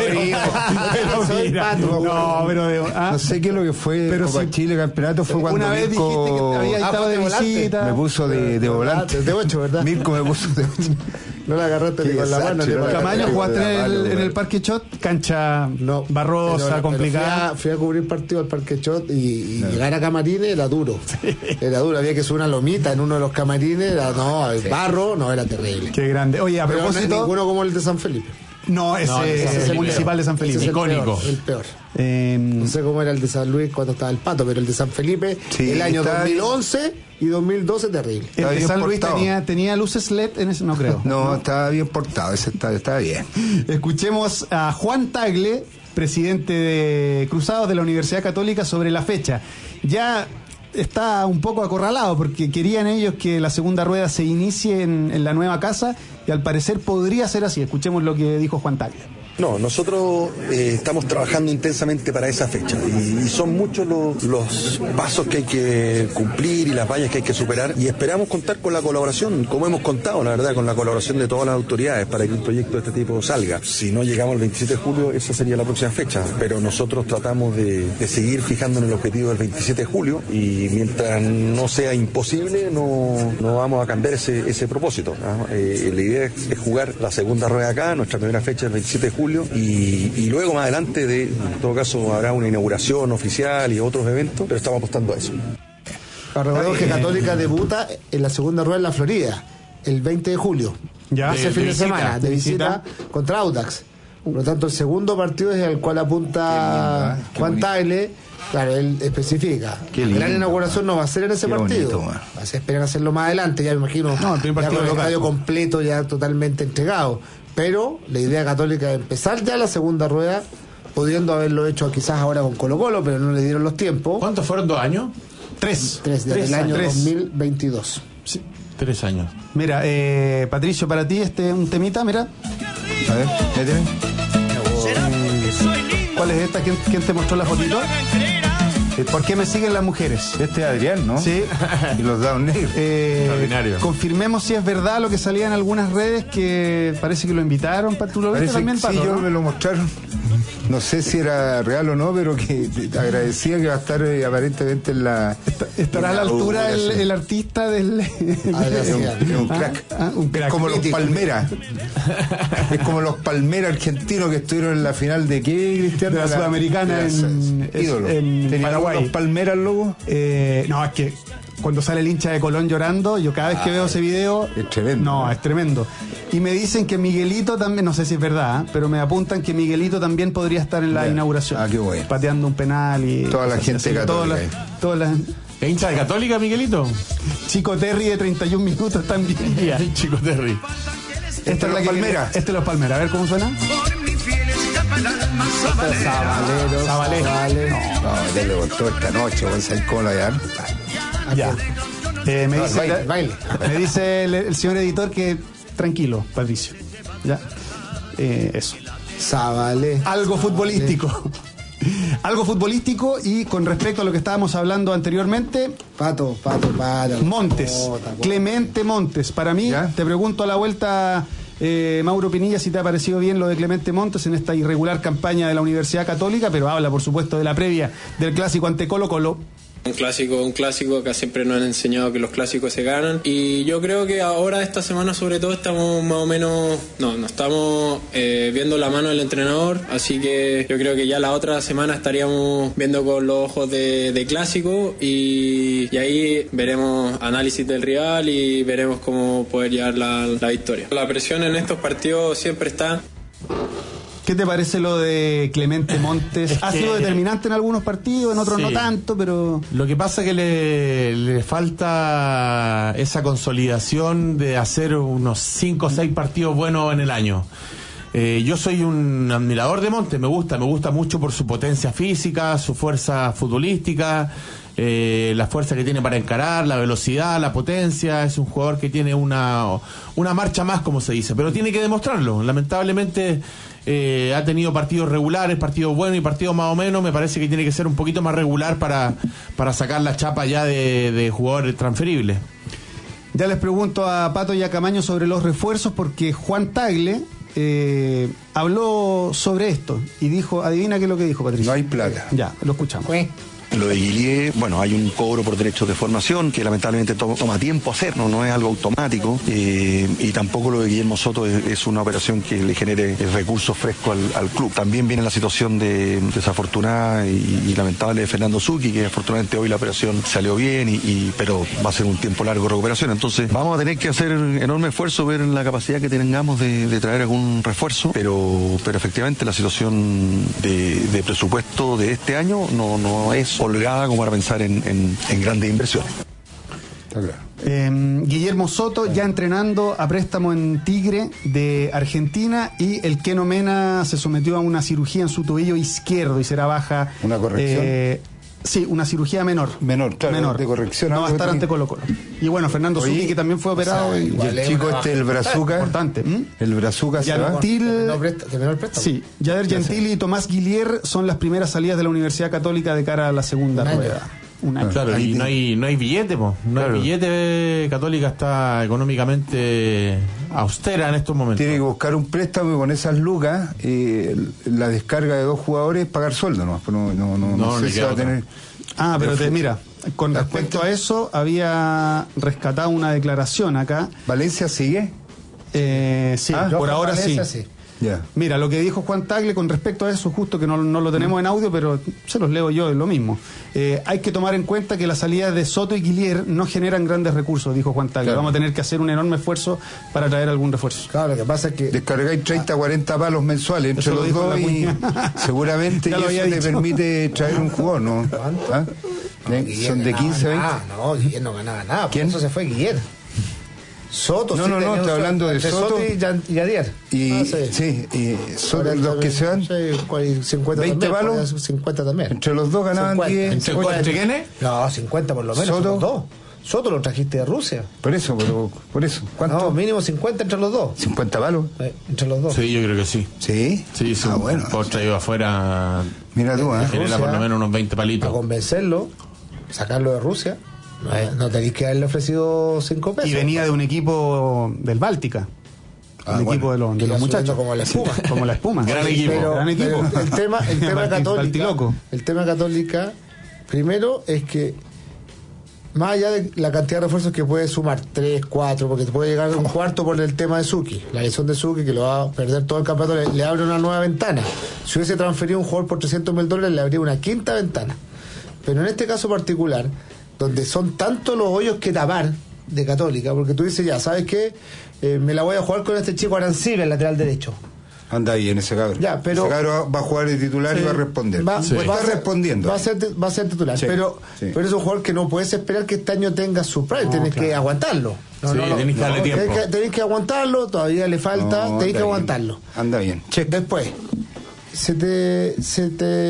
Speaker 2: Pero
Speaker 5: soy
Speaker 2: mira,
Speaker 5: Pato,
Speaker 2: no, pero de, ah,
Speaker 4: no sé qué es lo que fue
Speaker 2: Pero
Speaker 4: Copa
Speaker 2: sí.
Speaker 4: Chile campeonato fue cuando
Speaker 2: una vez
Speaker 4: Mirko
Speaker 2: dijiste que había
Speaker 5: Ah,
Speaker 2: estado
Speaker 5: fue
Speaker 2: de
Speaker 5: de volante.
Speaker 2: visita.
Speaker 4: me puso de, de volante.
Speaker 5: De ocho, ¿verdad?
Speaker 4: Mirko me puso de
Speaker 5: No la agarraste ni
Speaker 4: Qué
Speaker 5: con la mano.
Speaker 4: desastre,
Speaker 5: ni con la-
Speaker 2: Camaño,
Speaker 4: Qué
Speaker 2: jugaste en el,
Speaker 4: malo,
Speaker 2: en el
Speaker 4: güey.
Speaker 2: Parque Shot, cancha
Speaker 5: No,
Speaker 2: barrosa,
Speaker 5: pero- pero
Speaker 2: complicada.
Speaker 5: Fui a, fui a cubrir partido al Parque Shot y, y llegar a camarines era duro. Era duro, había que subir una lomita en uno de los camarines, era, no, el barro, no, era terrible.
Speaker 2: Qué grande. Oye, a
Speaker 5: Pero no es
Speaker 2: propósito,
Speaker 5: ninguno como el de San Felipe.
Speaker 2: no, ese
Speaker 3: No, ese
Speaker 2: es
Speaker 3: es
Speaker 2: el
Speaker 3: el
Speaker 2: municipal de San
Speaker 5: Ese
Speaker 2: Felipe.
Speaker 5: es el
Speaker 3: Icónico.
Speaker 5: peor, el peor.
Speaker 2: Eh,
Speaker 5: No sé cómo era el de San Luis cuando estaba el Pato, pero el de San Felipe,
Speaker 4: Sí,
Speaker 5: el año
Speaker 4: está
Speaker 5: dos mil once y dos mil doce, terrible.
Speaker 2: el de
Speaker 4: bien
Speaker 2: San Luis
Speaker 4: portado.
Speaker 2: tenía, tenía luces L E D en ese, no creo.
Speaker 4: No, estaba bien portado, ese estadio estaba bien.
Speaker 2: Escuchemos a Juan Tagle, presidente de Cruzados de la Universidad Católica, sobre la fecha. Ya está un poco acorralado porque querían ellos que la segunda rueda se inicie en, en la nueva casa y al parecer podría ser así. Escuchemos lo que dijo Juan Tagle.
Speaker 7: No, nosotros eh, estamos trabajando intensamente para esa fecha y, y son muchos los, los pasos que hay que cumplir y las vallas que hay que superar y esperamos contar con la colaboración, como hemos contado, la verdad, con la colaboración de todas las autoridades para que un proyecto de este tipo salga. Si no llegamos al veintisiete de julio, esa sería la próxima fecha, pero nosotros tratamos de, de seguir fijando en el objetivo del veintisiete de julio y mientras no sea imposible, no, no vamos a cambiar ese, ese propósito, ¿no? Eh, la idea es, es jugar la segunda rueda acá, nuestra primera fecha el veintisiete de julio. Y, y luego más adelante, de, en todo caso, habrá una inauguración oficial y otros eventos, pero estamos apostando a eso.
Speaker 5: Recordemos que Católica debuta en la segunda rueda en la Florida, el veinte de julio.
Speaker 2: Ya.
Speaker 5: Ese
Speaker 3: De-
Speaker 5: fin
Speaker 3: de
Speaker 5: de,
Speaker 3: visita,
Speaker 5: semana, de
Speaker 2: de
Speaker 5: visita,
Speaker 2: visita.
Speaker 5: contra Audax. Por lo tanto, el segundo partido es el cual apunta
Speaker 4: Qué lindo, ¿eh? Qué
Speaker 5: Juan
Speaker 4: bonito.
Speaker 5: Tagle. Claro, él especifica.
Speaker 4: Qué
Speaker 5: La gran
Speaker 4: lindo,
Speaker 5: inauguración no va a ser en ese
Speaker 4: Qué
Speaker 5: partido.
Speaker 4: bonito, man.
Speaker 5: Se esperan hacerlo más adelante, ya me imagino.
Speaker 2: No, el primer
Speaker 5: ya
Speaker 2: partido
Speaker 5: con el
Speaker 2: local.
Speaker 5: estadio completo, ya totalmente entregado. pero la idea Católica es empezar ya la segunda rueda, pudiendo haberlo hecho quizás ahora con Colo Colo, pero no le dieron los tiempos.
Speaker 3: ¿Cuántos fueron? ¿Dos años?
Speaker 2: Tres.
Speaker 5: Tres, desde
Speaker 2: Tres
Speaker 5: el año
Speaker 2: años.
Speaker 5: dos mil veintidós.
Speaker 2: Sí.
Speaker 3: Tres años.
Speaker 2: Mira, eh, Patricio, para ti este un temita, mira.
Speaker 4: A ver, méteme.
Speaker 2: ¿Cuál es esta? ¿Quién, quién te mostró la fotito? ¿Por qué me siguen las mujeres?
Speaker 4: Este es Adrián, ¿no?
Speaker 2: Sí.
Speaker 4: Y los Down Negros.
Speaker 2: Eh,
Speaker 3: Extraordinario.
Speaker 2: confirmemos si es verdad lo que salía en algunas redes, que parece que lo invitaron. ¿Tú lo viste
Speaker 4: Parece
Speaker 2: también,
Speaker 4: que
Speaker 2: Pato?
Speaker 4: sí, yo
Speaker 2: ¿no?
Speaker 4: me lo mostraron. No sé si era real o no, pero que agradecía que va a estar eh, aparentemente en la...
Speaker 2: ¿Estará a la altura el, el artista del...
Speaker 4: Es un, es un crack.
Speaker 2: Ah, ah, un crack.
Speaker 4: Es como los
Speaker 5: Mítico.
Speaker 4: Palmeras. Es como los Palmeras argentinos que estuvieron en la final de qué, Cristiano?
Speaker 2: De la Sudamericana
Speaker 4: de la-
Speaker 2: en-
Speaker 4: ídolo.
Speaker 2: en
Speaker 4: ¿Tenía
Speaker 2: Paraguay.
Speaker 4: los Palmeras, loco?
Speaker 2: Eh, no, es que cuando sale el hincha de Colón llorando, yo cada vez que veo ese video...
Speaker 4: es tremendo,
Speaker 2: No,
Speaker 4: ¿no?
Speaker 2: es tremendo. Y me dicen que Miguelito también, no sé si es verdad, ¿eh? pero me apuntan que Miguelito también podría estar en la
Speaker 4: Ya.
Speaker 2: inauguración.
Speaker 4: Ah, qué bueno.
Speaker 2: Pateando un penal y...
Speaker 4: Toda la
Speaker 2: cosas
Speaker 4: gente
Speaker 2: así. Todas
Speaker 4: católica
Speaker 2: las- todas las-
Speaker 3: ¿Es hincha de Católica, Miguelito?
Speaker 2: Chico Terry de treinta y un minutos también. Ya.
Speaker 3: Chico Terry.
Speaker 2: Esta
Speaker 4: Este
Speaker 2: es la
Speaker 4: los
Speaker 2: que
Speaker 4: Palmeras.
Speaker 2: Este es los Palmeras. A ver cómo suena.
Speaker 5: Sabalero,
Speaker 2: Sabalero.
Speaker 5: Sabalero.
Speaker 4: No, ya le contó esta noche, ¿vos sabés cómo lo hallar?
Speaker 2: Ya. Eh, me,
Speaker 4: No,
Speaker 2: dice,
Speaker 5: baile, baile.
Speaker 2: me dice el, el señor editor que tranquilo, Patricio. Ya. Eh, eso.
Speaker 5: Sabalero.
Speaker 2: Algo futbolístico. Algo futbolístico y con respecto a lo que estábamos hablando anteriormente,
Speaker 5: Pato, pato, pato.
Speaker 2: Montes,
Speaker 5: Puta, puta.
Speaker 2: Clemente Montes. Para mí,
Speaker 4: ¿Ya?
Speaker 2: te pregunto a la vuelta, eh, Mauro Pinilla, si te ha parecido bien lo de Clemente Montes en esta irregular campaña de la Universidad Católica, pero habla, por supuesto, de la previa del clásico ante Colo Colo.
Speaker 8: Un clásico, un clásico, acá siempre nos han enseñado que los clásicos se ganan y yo creo que ahora esta semana sobre todo estamos más o menos, no, no estamos eh, viendo la mano del entrenador, así que yo creo que ya la otra semana estaríamos viendo con los ojos de, de clásico y, y ahí veremos análisis del rival y veremos cómo poder llevar la, la victoria. La presión en estos partidos siempre está.
Speaker 2: ¿Qué te parece lo de Clemente Montes?
Speaker 3: Es
Speaker 2: ha
Speaker 3: que-
Speaker 2: sido determinante en algunos partidos, en otros
Speaker 3: Sí.
Speaker 2: no tanto, pero...
Speaker 3: Lo que pasa es que le, le falta esa consolidación de hacer unos cinco o seis partidos buenos en el año. Eh, yo soy un admirador de Montes, me gusta, me gusta mucho por su potencia física, su fuerza futbolística, eh, la fuerza que tiene para encarar, la velocidad, la potencia. Es un jugador que tiene una, una marcha más, como se dice, pero tiene que demostrarlo. Lamentablemente eh, ha tenido partidos regulares, partidos buenos y partidos más o menos. Me parece que tiene que ser un poquito más regular para, para sacar la chapa ya de, de jugador transferible.
Speaker 2: Ya les pregunto a Pato y a Camaño sobre los refuerzos porque Juan Tagle eh, habló sobre esto y dijo, adivina qué es lo que dijo, Patricio.
Speaker 4: No hay plata.
Speaker 2: Ya, lo escuchamos.
Speaker 7: Lo de Guillier, bueno, hay un cobro por derechos de formación que lamentablemente to- toma tiempo hacer, no, no es algo automático, eh, y tampoco lo de Guillermo Soto es, es una operación que le genere recursos frescos al, al club. También viene la situación de desafortunada y, y lamentable de Fernando Zucchi, que afortunadamente hoy la operación salió bien, y, y- pero va a ser un tiempo largo de recuperación. Entonces vamos a tener que hacer enorme esfuerzo, ver la capacidad que tengamos de, de traer algún refuerzo, pero, pero efectivamente la situación de, de presupuesto de este año no, no es holgada como para pensar en, en, en grandes inversiones.
Speaker 4: Está claro.
Speaker 2: Eh, Guillermo Soto ya entrenando a préstamo en Tigre de Argentina y el Keno Mena se sometió a una cirugía en su tobillo izquierdo y será baja.
Speaker 4: ¿Una corrección?
Speaker 2: eh, sí, una cirugía menor.
Speaker 4: Menor, claro, de corrección,
Speaker 2: No va a
Speaker 4: algo
Speaker 2: estar
Speaker 4: que
Speaker 2: ante
Speaker 4: tiene-
Speaker 2: Colo Colo. Y bueno, Fernando
Speaker 4: Oye,
Speaker 2: Zucchi, que también fue operado.
Speaker 5: o sea,
Speaker 2: y-
Speaker 4: Y
Speaker 5: igual
Speaker 4: el
Speaker 5: es
Speaker 4: chico
Speaker 5: una
Speaker 4: este, el
Speaker 5: baja
Speaker 4: Brazuca.
Speaker 2: Importante. ¿m?
Speaker 4: El Brazuca
Speaker 2: Ya
Speaker 4: se
Speaker 2: no-
Speaker 4: va.
Speaker 2: Til-
Speaker 5: Terminó presta- terminó el préstamo.
Speaker 2: Sí, Yader Gentili y Tomás Guillier son las primeras salidas de la Universidad Católica de cara a la segunda
Speaker 5: Un año.
Speaker 2: rueda. Un año.
Speaker 3: Claro,
Speaker 4: Ahí
Speaker 3: y
Speaker 4: tiene-
Speaker 3: no hay, no hay billete, po. No
Speaker 4: Claro.
Speaker 3: hay billete. Católica está económicamente austera en estos momentos.
Speaker 4: Tiene que buscar un préstamo y con esas lucas, eh, la descarga de dos jugadores, pagar sueldo nomás. pues No, no, no, no
Speaker 3: No,
Speaker 4: sé
Speaker 3: le
Speaker 4: si
Speaker 3: queda
Speaker 4: va a
Speaker 3: otra.
Speaker 4: tener.
Speaker 2: Ah, pero te, mira, con
Speaker 4: ¿Te das
Speaker 2: respecto
Speaker 4: cuenta?
Speaker 2: a eso, había rescatado una declaración acá.
Speaker 4: ¿Valencia sigue?
Speaker 2: Eh, sí,
Speaker 4: Ah,
Speaker 2: por ahora sí.
Speaker 5: Valencia, sí.
Speaker 4: Ya.
Speaker 2: Mira, lo que dijo Juan Tagle con respecto a eso, justo que no, no lo tenemos en audio, pero se los leo yo, es lo mismo. Eh, hay que tomar en cuenta que las salidas de Soto y Guillier no generan grandes recursos, dijo Juan Tagle.
Speaker 4: Claro.
Speaker 2: Vamos a tener que hacer un enorme esfuerzo para traer algún refuerzo.
Speaker 5: Claro, lo que pasa es que
Speaker 4: Descargáis treinta, cuarenta palos mensuales entre
Speaker 2: Eso lo
Speaker 4: los
Speaker 2: dijo
Speaker 4: dos
Speaker 2: la
Speaker 4: y
Speaker 2: cuña.
Speaker 4: seguramente
Speaker 2: Ya
Speaker 4: y
Speaker 2: lo
Speaker 4: eso
Speaker 2: había
Speaker 4: te
Speaker 2: dicho.
Speaker 4: permite traer un jugador, ¿no?
Speaker 5: ¿Cuánto?
Speaker 4: ¿Ah?
Speaker 5: No,
Speaker 4: ¿Eh?
Speaker 5: Guillet
Speaker 4: Son de
Speaker 5: ganaba
Speaker 4: quince, veinte.
Speaker 5: nada, no, Guillet no ganaba nada.
Speaker 4: ¿Quién?
Speaker 5: Por eso se fue Guillet. Soto,
Speaker 4: no,
Speaker 5: sí,
Speaker 4: no, no, está hablando de Soto
Speaker 5: y, Yan- y Adier.
Speaker 4: y
Speaker 5: Ah, sí.
Speaker 4: sí, y Soto,
Speaker 5: Ahora
Speaker 4: los
Speaker 5: también,
Speaker 4: que se van
Speaker 5: sí, cincuenta
Speaker 4: veinte
Speaker 5: también,
Speaker 4: palos.
Speaker 5: podía- cincuenta también.
Speaker 4: entre los dos ganaban
Speaker 5: cincuenta.
Speaker 4: diez.
Speaker 3: ¿Entre,
Speaker 5: Oye,
Speaker 3: ¿entre quiénes?
Speaker 5: No, cincuenta por lo menos.
Speaker 4: Soto.
Speaker 5: Soto. Los dos. Soto lo trajiste de Rusia.
Speaker 4: Por eso, pero, por eso. ¿Cuánto?
Speaker 5: No, mínimo cincuenta entre los dos.
Speaker 4: cincuenta palos.
Speaker 5: Eh, entre los dos.
Speaker 3: Sí, yo creo que sí.
Speaker 4: Sí.
Speaker 3: Sí, sí.
Speaker 4: Ah, bueno.
Speaker 3: Por traído afuera.
Speaker 4: Mira tú, ¿eh?
Speaker 3: Genera por lo menos unos veinte
Speaker 5: Para
Speaker 3: palitos.
Speaker 5: convencerlo, sacarlo de Rusia, no, es- no tenéis que haberle ofrecido cinco pesos.
Speaker 2: Y venía de un equipo del Báltica.
Speaker 4: Ah,
Speaker 2: el
Speaker 4: bueno.
Speaker 2: equipo de los, de
Speaker 5: Que
Speaker 2: los
Speaker 5: iba
Speaker 2: muchachos.
Speaker 5: subiendo como la espuma.
Speaker 2: Como la espuma.
Speaker 3: Gran equipo.
Speaker 5: Pero,
Speaker 2: Gran equipo.
Speaker 5: pero el tema, el tema
Speaker 2: Balti-
Speaker 5: católica,
Speaker 2: Baltiloco.
Speaker 5: el tema católica, primero es que más allá de la cantidad de refuerzos que puede sumar, tres, cuatro, porque te puede llegar a un cuarto por el tema de Suki, la lesión de Suki, que lo va a perder todo el campeonato, le, le abre una nueva ventana. Si hubiese transferido un jugador por trescientos mil dólares, le abría una quinta ventana. Pero en este caso particular, donde son tantos los hoyos que tapar de Católica, porque tú dices, ya, ¿sabes qué? Eh, me la voy a jugar con este chico Arancibia, el lateral derecho.
Speaker 4: Anda bien ese cabrón.
Speaker 5: Ya, pero-
Speaker 4: ese cabrón va a jugar de titular y va a responder.
Speaker 5: Va,
Speaker 3: Sí.
Speaker 5: va a
Speaker 4: Está
Speaker 5: ser,
Speaker 4: respondiendo.
Speaker 5: Va a ser, va a ser titular.
Speaker 4: Sí,
Speaker 5: pero,
Speaker 4: sí.
Speaker 5: pero es un jugador que no puedes esperar que este año tenga su prime.
Speaker 2: No,
Speaker 5: tienes
Speaker 2: claro.
Speaker 5: que aguantarlo. No,
Speaker 3: Sí,
Speaker 5: no, no,
Speaker 3: tenés que darle
Speaker 5: no,
Speaker 3: tiempo.
Speaker 5: Tenés que, tenés que aguantarlo, todavía le falta,
Speaker 4: No,
Speaker 5: tenés que
Speaker 4: anda bien.
Speaker 5: aguantarlo.
Speaker 4: Anda bien. Check.
Speaker 5: Después, se te, se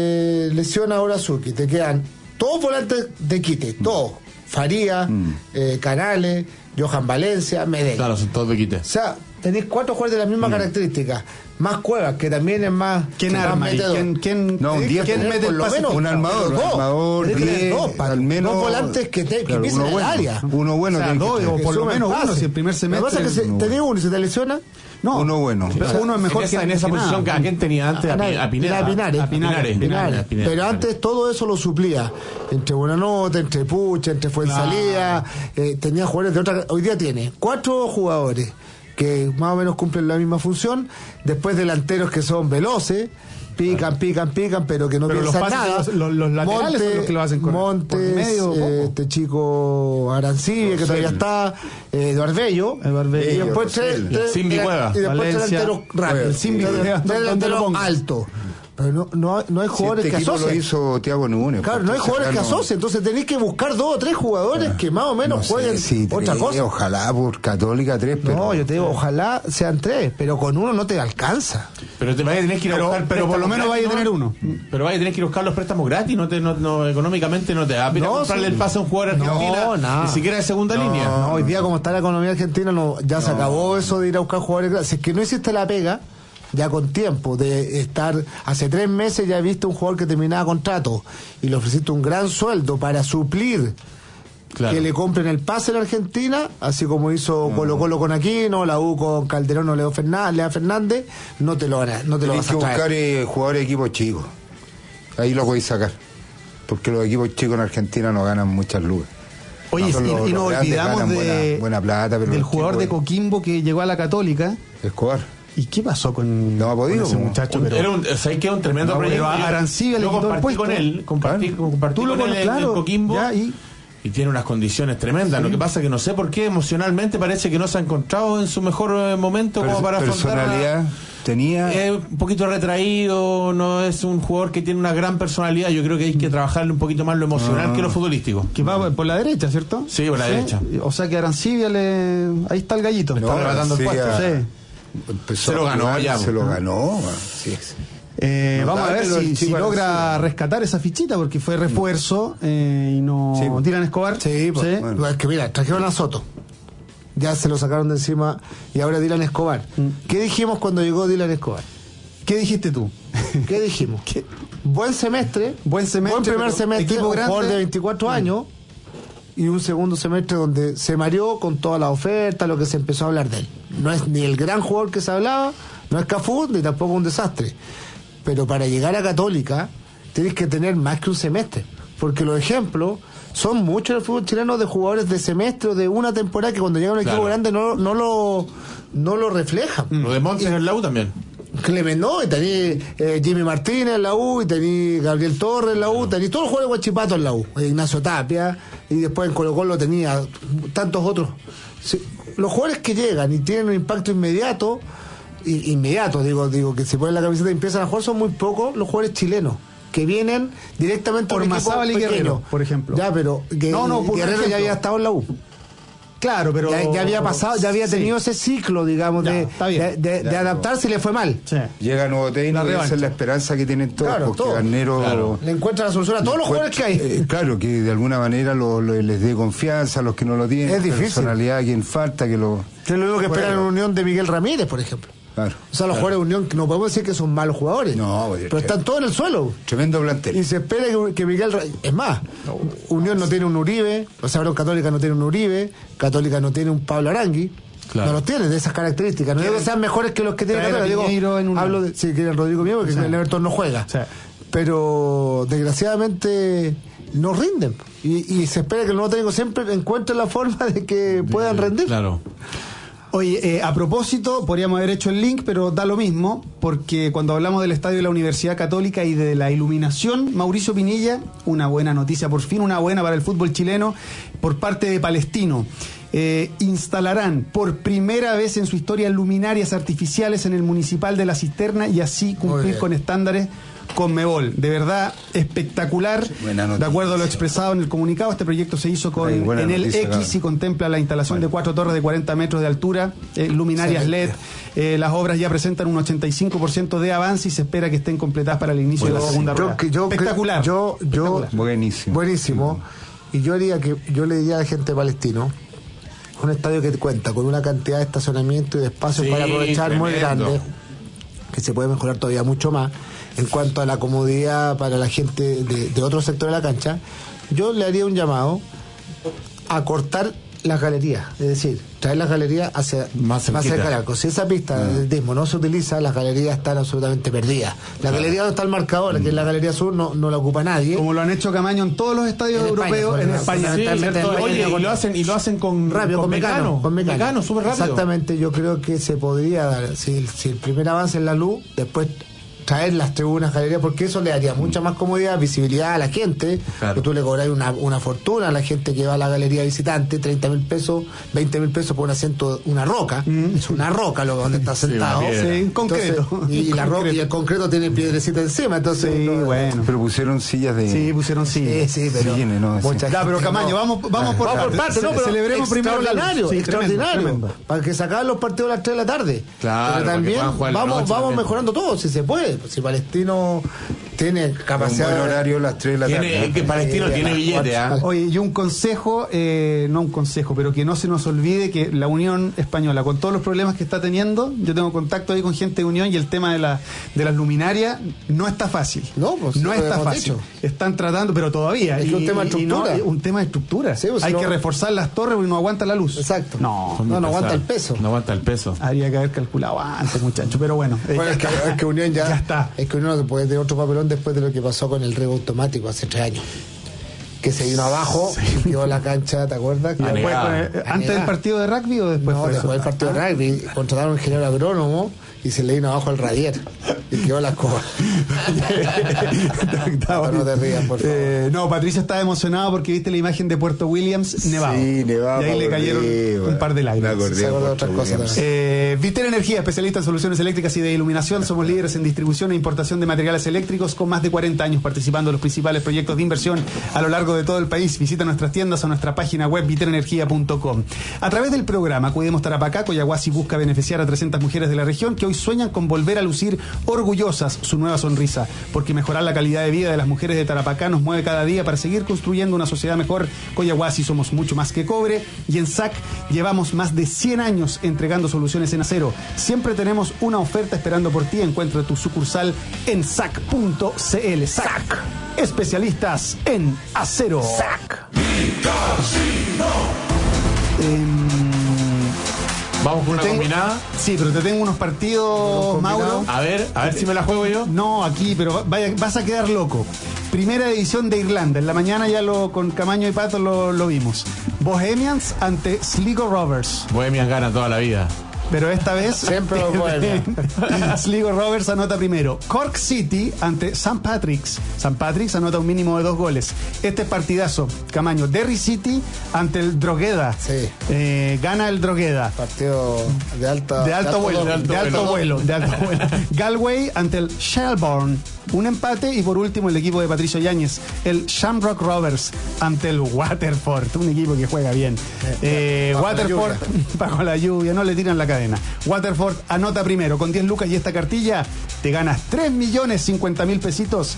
Speaker 5: te lesiona ahora Suki, te quedan todos volantes de quite, todos. Faría,
Speaker 4: Mm.
Speaker 5: eh, Canales, Johan Valencia, Medellín.
Speaker 3: Claro, son todos de quite.
Speaker 5: O sea, tenéis cuatro jugadores de las
Speaker 4: Mm.
Speaker 5: mismas características. Más Cuevas, que también es más.
Speaker 2: ¿Quién
Speaker 5: más
Speaker 2: arma ahí?
Speaker 5: metedor.
Speaker 2: ¿Quién, quién,
Speaker 4: No, un diez,
Speaker 2: ¿quién
Speaker 4: por
Speaker 2: mete el
Speaker 5: lo
Speaker 2: pase?
Speaker 5: menos,
Speaker 4: un armador,
Speaker 5: los
Speaker 4: un
Speaker 5: dos.
Speaker 4: armador,
Speaker 5: Tenés que tener
Speaker 4: diez,
Speaker 5: dos, pa-
Speaker 4: al menos-
Speaker 5: dos volantes que, te, que
Speaker 4: claro,
Speaker 5: pisen
Speaker 4: uno
Speaker 5: el
Speaker 4: bueno.
Speaker 5: área.
Speaker 4: Uno bueno
Speaker 2: O sea,
Speaker 4: tiene que
Speaker 2: dos,
Speaker 4: tener.
Speaker 2: o por lo
Speaker 5: sumen
Speaker 2: menos uno,
Speaker 5: pases.
Speaker 2: si el primer semestre-
Speaker 5: Lo que pasa es que si
Speaker 4: uno.
Speaker 5: tenés uno y se te lesiona,
Speaker 2: No,
Speaker 4: Uno bueno.
Speaker 2: Pero uno es mejor
Speaker 3: en esa,
Speaker 2: que
Speaker 3: en esa
Speaker 2: que
Speaker 3: posición,
Speaker 2: nada.
Speaker 3: ¿a quién tenía antes? A, Pi- a Pineda.
Speaker 5: A Pinares.
Speaker 3: A Pinares.
Speaker 5: Pinares.
Speaker 3: A Pinares.
Speaker 5: Pero antes todo eso lo suplía. Entre Buenanote, entre Pucha, entre Fuensalía. Eh, tenía jugadores de otra. Hoy día tiene cuatro jugadores que más o menos cumplen la misma función. Después delanteros que son veloces. Pican, pican, pican, pero que no
Speaker 2: Pero los
Speaker 5: piensan
Speaker 2: pases,
Speaker 5: nada.
Speaker 2: los- los- los laterales son los que lo hacen correr.
Speaker 5: Montes,
Speaker 2: Por medio,
Speaker 5: eh,
Speaker 2: poco.
Speaker 5: este chico Arancibia, que todavía está, eh, Eduardo Bello.
Speaker 2: Eduardo Bello,
Speaker 5: y después tres,
Speaker 4: Rosell.
Speaker 5: tres-
Speaker 3: Simbi
Speaker 5: y
Speaker 3: Cueva,
Speaker 5: y después tres
Speaker 2: Valencia,
Speaker 5: delanteros rápidos.
Speaker 2: el Simbi,
Speaker 5: Tres-
Speaker 2: ¿dónde
Speaker 5: tres
Speaker 2: lo
Speaker 5: delanteros
Speaker 2: pongas?
Speaker 5: altos. Pero no, no, no hay
Speaker 4: Si
Speaker 5: jugadores
Speaker 4: este
Speaker 5: que
Speaker 4: equipo lo
Speaker 5: asocien.
Speaker 4: hizo Thiago Núñez.
Speaker 5: Claro, no hay
Speaker 4: pues,
Speaker 5: jugadores que
Speaker 4: acá no-
Speaker 5: asocien, entonces tenéis que buscar dos o tres jugadores que más o menos
Speaker 4: no sé
Speaker 5: jueguen
Speaker 4: si
Speaker 5: otra
Speaker 4: tres,
Speaker 5: cosa.
Speaker 4: Ojalá por Católica tres, pero.
Speaker 5: No, yo te digo, ojalá sean tres, pero con uno no te alcanza.
Speaker 3: Pero te vaya a tener que ir a
Speaker 2: Pero,
Speaker 3: buscar
Speaker 2: pero por lo
Speaker 3: préstamos
Speaker 2: menos vaya a
Speaker 3: gratis,
Speaker 2: tener
Speaker 3: ¿no?
Speaker 2: uno.
Speaker 3: Pero vaya a tener que ir a buscar los préstamos gratis, no te, no, no, económicamente no te da pena
Speaker 5: No,
Speaker 3: comprarle
Speaker 5: sí.
Speaker 3: el pase a un jugador
Speaker 5: No,
Speaker 3: argentino,
Speaker 5: nada.
Speaker 3: ni siquiera de segunda línea.
Speaker 5: No, hoy día como está la economía argentina, no, ya se acabó eso de ir a buscar jugadores gratis. Si es que no hiciste la pega, ya con tiempo, de estar, hace tres meses ya viste un jugador que terminaba contrato y le ofreciste un gran sueldo para suplir
Speaker 3: Claro.
Speaker 5: que le compren el pase en Argentina, así como hizo Colo Colo con Aquino, la U con Calderón o Leo Fernández, Lea Fernández, no te lo van a, no te lo
Speaker 4: Tienes
Speaker 5: vas
Speaker 4: que
Speaker 5: a
Speaker 4: buscar
Speaker 5: traer.
Speaker 4: eh, jugadores de equipos chicos. Ahí lo podéis sacar. Porque los equipos chicos en Argentina no ganan muchas lucas.
Speaker 2: Oye,
Speaker 4: No, son
Speaker 2: y,
Speaker 4: los-
Speaker 2: y
Speaker 4: los
Speaker 2: nos
Speaker 4: grandes
Speaker 2: olvidamos
Speaker 4: ganan
Speaker 2: de,
Speaker 4: buena, buena plata, pero
Speaker 2: del
Speaker 4: los
Speaker 2: jugador de
Speaker 4: chicos,
Speaker 2: Coquimbo que llegó a la Católica.
Speaker 4: Escobar.
Speaker 2: ¿Y qué pasó con,
Speaker 4: No ha podido,
Speaker 2: con ese
Speaker 4: como-
Speaker 2: muchacho?
Speaker 3: Un-
Speaker 2: Pero-
Speaker 3: era un, ¿sabes qué? Un tremendo
Speaker 2: No,
Speaker 3: proyecto.
Speaker 2: pero a
Speaker 3: Yo-
Speaker 2: Arancibia le
Speaker 3: yo
Speaker 2: quitó el
Speaker 3: compartí
Speaker 2: puesto.
Speaker 3: con él, compartí,
Speaker 4: Claro.
Speaker 3: compartí
Speaker 2: Tú lo
Speaker 3: con él
Speaker 2: conoces,
Speaker 3: en-
Speaker 2: claro,
Speaker 3: en Coquimbo.
Speaker 2: ya, y-
Speaker 3: Y tiene unas condiciones tremendas. Lo que pasa es que no sé por qué emocionalmente parece que no se ha encontrado en su mejor eh, momento como
Speaker 4: Pers-
Speaker 3: para afrontar.
Speaker 4: personalidad tenía.
Speaker 3: Es un poquito retraído, no es un jugador que tiene una gran personalidad. Yo creo que hay que trabajarle un poquito más lo emocional
Speaker 4: Ah.
Speaker 3: que lo futbolístico.
Speaker 2: Que va por la derecha, ¿cierto?
Speaker 3: Sí, por la derecha.
Speaker 2: O sea que Arancibia le... Ahí está el gallito.
Speaker 3: Está arrebatando el puesto.
Speaker 2: Sí.
Speaker 4: Empezó
Speaker 3: Se lo
Speaker 4: a
Speaker 3: ganó
Speaker 4: jugar,
Speaker 3: ya,
Speaker 4: Se
Speaker 3: po.
Speaker 4: lo ganó. Sí.
Speaker 2: Eh,
Speaker 4: No,
Speaker 2: vamos a ver
Speaker 4: dátelo al
Speaker 2: si, si
Speaker 4: chico
Speaker 2: logra
Speaker 4: Arancibia.
Speaker 2: rescatar esa fichita, porque fue refuerzo eh, y no...
Speaker 4: Sí, pues.
Speaker 2: Dylan Escobar.
Speaker 5: Sí, pues,
Speaker 4: bueno.
Speaker 5: es que mira, trajeron a Soto. Ya se lo sacaron de encima y ahora Dylan Escobar. ¿Qué dijimos cuando llegó Dylan Escobar?
Speaker 2: ¿Qué dijiste tú?
Speaker 5: ¿Qué dijimos?
Speaker 2: ¿Qué?
Speaker 5: Buen semestre,
Speaker 2: Buen semestre,
Speaker 5: buen primer
Speaker 2: pero
Speaker 5: semestre,
Speaker 2: equipo
Speaker 5: un
Speaker 2: grande.
Speaker 5: jugador de veinticuatro años y un segundo semestre donde se mareó con toda la oferta, lo que se empezó a hablar de él. No es ni el gran jugador que se hablaba, no es Cafú, ni tampoco un desastre. Pero para llegar a Católica tienes que tener más que un semestre, porque los ejemplos son muchos en el fútbol chileno de jugadores de semestre o de una temporada que cuando llega a un equipo
Speaker 3: Claro.
Speaker 5: grande no, no lo no lo reflejan.
Speaker 3: Lo de Montes en la U también.
Speaker 5: Clemen, no, y tení eh, Jimmy Martínez en la U, y tení Gabriel Torres en la U, tení todos los jugadores de Guachipato en la U, eh, Ignacio Tapia, y después en Colo Colo tenía tantos otros. Sí, los jugadores que llegan y tienen un impacto inmediato, i- inmediato, digo, digo que se ponen la camiseta y empiezan a jugar, son muy pocos los jugadores chilenos que vienen directamente
Speaker 2: Por
Speaker 5: a un equipo
Speaker 2: Mazábal y
Speaker 5: pequeño.
Speaker 2: Guerrero, por ejemplo.
Speaker 5: Ya, pero que
Speaker 2: No, no, por
Speaker 5: Guerrero ya
Speaker 2: ejemplo.
Speaker 5: había estado en la U.
Speaker 2: Claro, pero...
Speaker 5: Ya, ya había pasado, ya había tenido
Speaker 2: sí.
Speaker 5: ese ciclo, digamos,
Speaker 2: Ya,
Speaker 5: de,
Speaker 2: está bien.
Speaker 5: de, de, de
Speaker 4: Ya,
Speaker 5: adaptarse y le fue mal.
Speaker 2: Sí.
Speaker 4: Llega nuevo técnico y esa es la esperanza que tienen todos,
Speaker 5: Claro,
Speaker 4: porque
Speaker 5: todo.
Speaker 4: Garnero
Speaker 3: Claro.
Speaker 5: Le encuentra la solución a todos los jugadores que hay.
Speaker 4: Eh, claro, que de alguna manera lo, lo- les dé confianza a los que no lo tienen,
Speaker 5: Es difícil.
Speaker 4: personalidad a quien falta, que lo...
Speaker 5: Que es lo mismo que esperan en
Speaker 4: Bueno.
Speaker 5: una unión de Miguel Ramírez, por ejemplo.
Speaker 4: Claro.
Speaker 5: O sea, los jugadores de Unión, que no podemos decir que son malos jugadores,
Speaker 4: No, pues,
Speaker 5: pero
Speaker 4: que-
Speaker 5: están todos en el suelo.
Speaker 4: Tremendo plantel.
Speaker 5: Y se espera que, que Miguel... Ra- Es más, Unión no tiene un Uribe, o sea, Unión Católica no tiene un Uribe, Católica no tiene un Pablo Arangui.
Speaker 3: Claro.
Speaker 5: No los tiene, de esas características. No digo que sean mejores que los que tiene
Speaker 2: traer a
Speaker 5: Católica.
Speaker 2: Piñeiro
Speaker 5: Digo,
Speaker 2: en Unión.
Speaker 5: hablo de... Sí, que el Rodrigo Piñeiro, porque
Speaker 2: Sí.
Speaker 5: el Everton no juega.
Speaker 2: Sí.
Speaker 5: Pero, desgraciadamente, no rinden. Y, y se espera que el nuevo técnico siempre encuentre la forma de que puedan rendir.
Speaker 3: Claro.
Speaker 2: Oye, eh, a propósito, podríamos haber hecho el link, pero da lo mismo, porque cuando hablamos del estadio de la Universidad Católica y de la iluminación, Mauricio Pinilla, una buena noticia, por fin una buena para el fútbol chileno, por parte de Palestino. Eh, instalarán por primera vez en su historia luminarias artificiales en el municipal de La Cisterna y así
Speaker 5: Muy
Speaker 2: cumplir
Speaker 5: bien.
Speaker 2: con estándares Conmebol. De verdad, espectacular.
Speaker 4: Buena noticia.
Speaker 2: De acuerdo a lo expresado en el comunicado, este proyecto se hizo con
Speaker 4: Ay, buena
Speaker 2: en el
Speaker 4: noticia,
Speaker 2: X
Speaker 4: claro.
Speaker 2: y contempla la instalación de cuatro torres de cuarenta metros de altura, eh, luminarias L E D. Eh, las obras ya presentan un ochenta y cinco por ciento de avance y se espera que estén completadas para el inicio de la segunda
Speaker 5: Yo-
Speaker 2: rueda.
Speaker 5: que yo-
Speaker 2: Espectacular.
Speaker 5: Yo, yo,
Speaker 2: Espectacular.
Speaker 4: Buenísimo.
Speaker 5: Buenísimo. Y yo haría que yo le diría a la gente de Palestino, un estadio que cuenta con una cantidad de estacionamiento y de espacios
Speaker 3: Sí,
Speaker 5: para aprovechar muy
Speaker 3: tremendo.
Speaker 5: grande, que se puede mejorar todavía mucho más en cuanto a la comodidad para la gente de, de otro sector de la cancha. Yo le haría un llamado a cortar las galerías, es decir, traer las galerías hacia
Speaker 3: Más
Speaker 5: más
Speaker 3: cerquita.
Speaker 2: Ah.
Speaker 5: cerca del arco. Si esa pista de atletismo no se utiliza, las galerías están absolutamente perdidas. La galería donde está el marcador, que es la galería sur, no, no la ocupa nadie.
Speaker 2: Como lo han hecho Camaño en todos los estadios
Speaker 5: En España,
Speaker 2: europeos,
Speaker 5: por
Speaker 2: en
Speaker 5: ejemplo.
Speaker 2: España.
Speaker 5: Sí,
Speaker 3: Fundamentalmente
Speaker 5: en
Speaker 3: en
Speaker 5: España,
Speaker 3: Oye, y
Speaker 5: con-
Speaker 3: lo hacen, y lo hacen con,
Speaker 5: Rápido, con, mecano, con mecano.
Speaker 3: Mecano, súper rápido.
Speaker 5: Exactamente, yo creo que se podría dar, si, si el primer avance es la luz, después traer las tribunas, galerías, porque eso le daría mucha más comodidad, visibilidad a la gente,
Speaker 3: Claro.
Speaker 5: que tú le cobras una, una fortuna a la gente que va a la galería visitante, treinta mil pesos, veinte mil pesos por un asiento, una roca, es una roca lo donde está sentado.
Speaker 3: una piedra.
Speaker 2: Sí, en concreto.
Speaker 5: Entonces, y, y la roca y el concreto tiene piedrecita encima, entonces...
Speaker 2: Sí,
Speaker 5: no-
Speaker 2: bueno.
Speaker 4: Pero pusieron sillas de...
Speaker 2: Sí, pusieron
Speaker 5: Sí,
Speaker 2: sí.
Speaker 5: sí, pero...
Speaker 4: Sí, no, sí.
Speaker 5: mucha
Speaker 2: Ya, pero
Speaker 5: gente
Speaker 2: Camaño,
Speaker 5: no.
Speaker 2: vamos, vamos por
Speaker 5: Vamos por parte,
Speaker 2: Ce-
Speaker 5: no, pero
Speaker 2: celebremos primero la luz.
Speaker 5: extraordinario,
Speaker 2: Sí,
Speaker 5: extraordinario,
Speaker 2: tremendo, tremendo.
Speaker 5: para que se acaben los partidos a las tres de la tarde.
Speaker 3: Claro,
Speaker 5: pero
Speaker 3: para que
Speaker 5: también
Speaker 3: puedan jugar en la
Speaker 5: vamos,
Speaker 3: noche
Speaker 5: vamos
Speaker 3: también.
Speaker 5: mejorando todo, si se puede. Si Palestino tiene
Speaker 4: Un
Speaker 5: capacidad...
Speaker 4: buen horario a las tres de la tarde.
Speaker 3: Tiene, que Palestino
Speaker 5: Eh,
Speaker 3: tiene billete, ¿ah?
Speaker 2: Oye, y un consejo, eh, no un consejo, pero que no se nos olvide que la Unión Española, con todos los problemas que está teniendo, yo tengo contacto ahí con gente de Unión y el tema de, la, de las luminarias no está fácil.
Speaker 5: No, pues,
Speaker 2: no
Speaker 5: lo
Speaker 2: está
Speaker 5: hemos
Speaker 2: fácil.
Speaker 5: dicho.
Speaker 2: Están tratando, pero todavía.
Speaker 5: Es que un tema de
Speaker 2: y no,
Speaker 5: estructura.
Speaker 2: es un tema de estructura.
Speaker 5: Sí, pues,
Speaker 2: Hay
Speaker 5: no-
Speaker 2: que reforzar las torres porque no aguanta la luz.
Speaker 5: Exacto.
Speaker 2: No,
Speaker 5: No, no aguanta el peso.
Speaker 3: No aguanta el peso.
Speaker 2: habría que haber calculado antes, muchachos, pero bueno. eh,
Speaker 5: Bueno,
Speaker 2: ya
Speaker 5: es que,
Speaker 2: está.
Speaker 5: es que Unión ya,
Speaker 2: Ya está.
Speaker 5: Es que Unión no se puede tener otro papelón después de lo que pasó con el rego automático hace tres años. Que se vino abajo y quedó la cancha, ¿te acuerdas?
Speaker 2: Y después,
Speaker 3: Anegada.
Speaker 2: eh, ¿antes del
Speaker 5: Anegada.
Speaker 2: partido de rugby o después?
Speaker 5: No,
Speaker 2: fue
Speaker 5: después
Speaker 2: eso?
Speaker 5: del partido de rugby contrataron a un ingeniero agrónomo y se le vino abajo el radier y quedó la escoba.
Speaker 2: Está
Speaker 5: No, no te rías, por favor.
Speaker 2: Eh, no, Patricio estaba emocionado porque viste la imagen de Puerto Williams nevado.
Speaker 4: Sí, nevado,
Speaker 2: Y ahí le
Speaker 4: me
Speaker 2: cayeron
Speaker 4: acordé,
Speaker 2: un par de
Speaker 4: me
Speaker 2: lágrimas.
Speaker 4: acordé.
Speaker 5: Se acuerda de otras
Speaker 4: Puerto
Speaker 5: cosas
Speaker 4: Williams.
Speaker 5: también.
Speaker 2: Eh, Vitel Energía, especialista en soluciones eléctricas y de iluminación. Somos líderes en distribución e importación de materiales eléctricos con más de cuarenta años participando en los principales proyectos de inversión a lo largo de todo el país. Visita nuestras tiendas o nuestra página web vitelenergia punto com. A través del programa Cuidemos Tarapacá, Coyahuasi busca beneficiar a trescientas mujeres de la región que hoy sueñan con volver a lucir orgullosas su nueva sonrisa, porque mejorar la calidad de vida de las mujeres de Tarapacá nos mueve cada día para seguir construyendo una sociedad mejor. Coyahuasi somos mucho más que cobre y en S A C llevamos más de cien años entregando soluciones en acero. Siempre tenemos una oferta esperando por ti. Encuentra tu sucursal en S A C punto C L. S A C, especialistas en acero. S A C.
Speaker 3: Vamos con una
Speaker 2: Tengo-
Speaker 3: combinada.
Speaker 2: Sí, pero te tengo unos partidos, Mauro.
Speaker 3: A ver, a ver si me la juego yo.
Speaker 2: No, aquí, pero vaya, vas a quedar loco. Primera división de Irlanda. En la mañana ya lo con Camaño y Pato lo, lo vimos. Bohemians ante Sligo Rovers.
Speaker 3: Bohemians gana toda la vida.
Speaker 2: Pero esta vez
Speaker 5: Siempre los Bohemians.
Speaker 2: Sligo Rovers anota primero. Cork City ante Saint Patrick's. Saint Patrick's anota un mínimo de dos goles. Este es partidazo. Camaño. Derry City ante el Drogheda.
Speaker 5: Sí.
Speaker 2: Eh, gana el Drogheda.
Speaker 5: Partido de alta
Speaker 2: De alto vuelo,
Speaker 5: doble.
Speaker 2: de alto vuelo, de alto vuelo. Galway ante el Shelbourne. un empate. Y por último, el equipo de Patricio Yáñez, el Shamrock Rovers, ante el Waterford, un equipo que juega bien. Eh,
Speaker 5: bajo
Speaker 2: Waterford,
Speaker 5: la
Speaker 2: bajo la lluvia, no le tiran la cadena. Waterford anota primero con diez lucas y esta cartilla te ganas tres millones cincuenta mil pesitos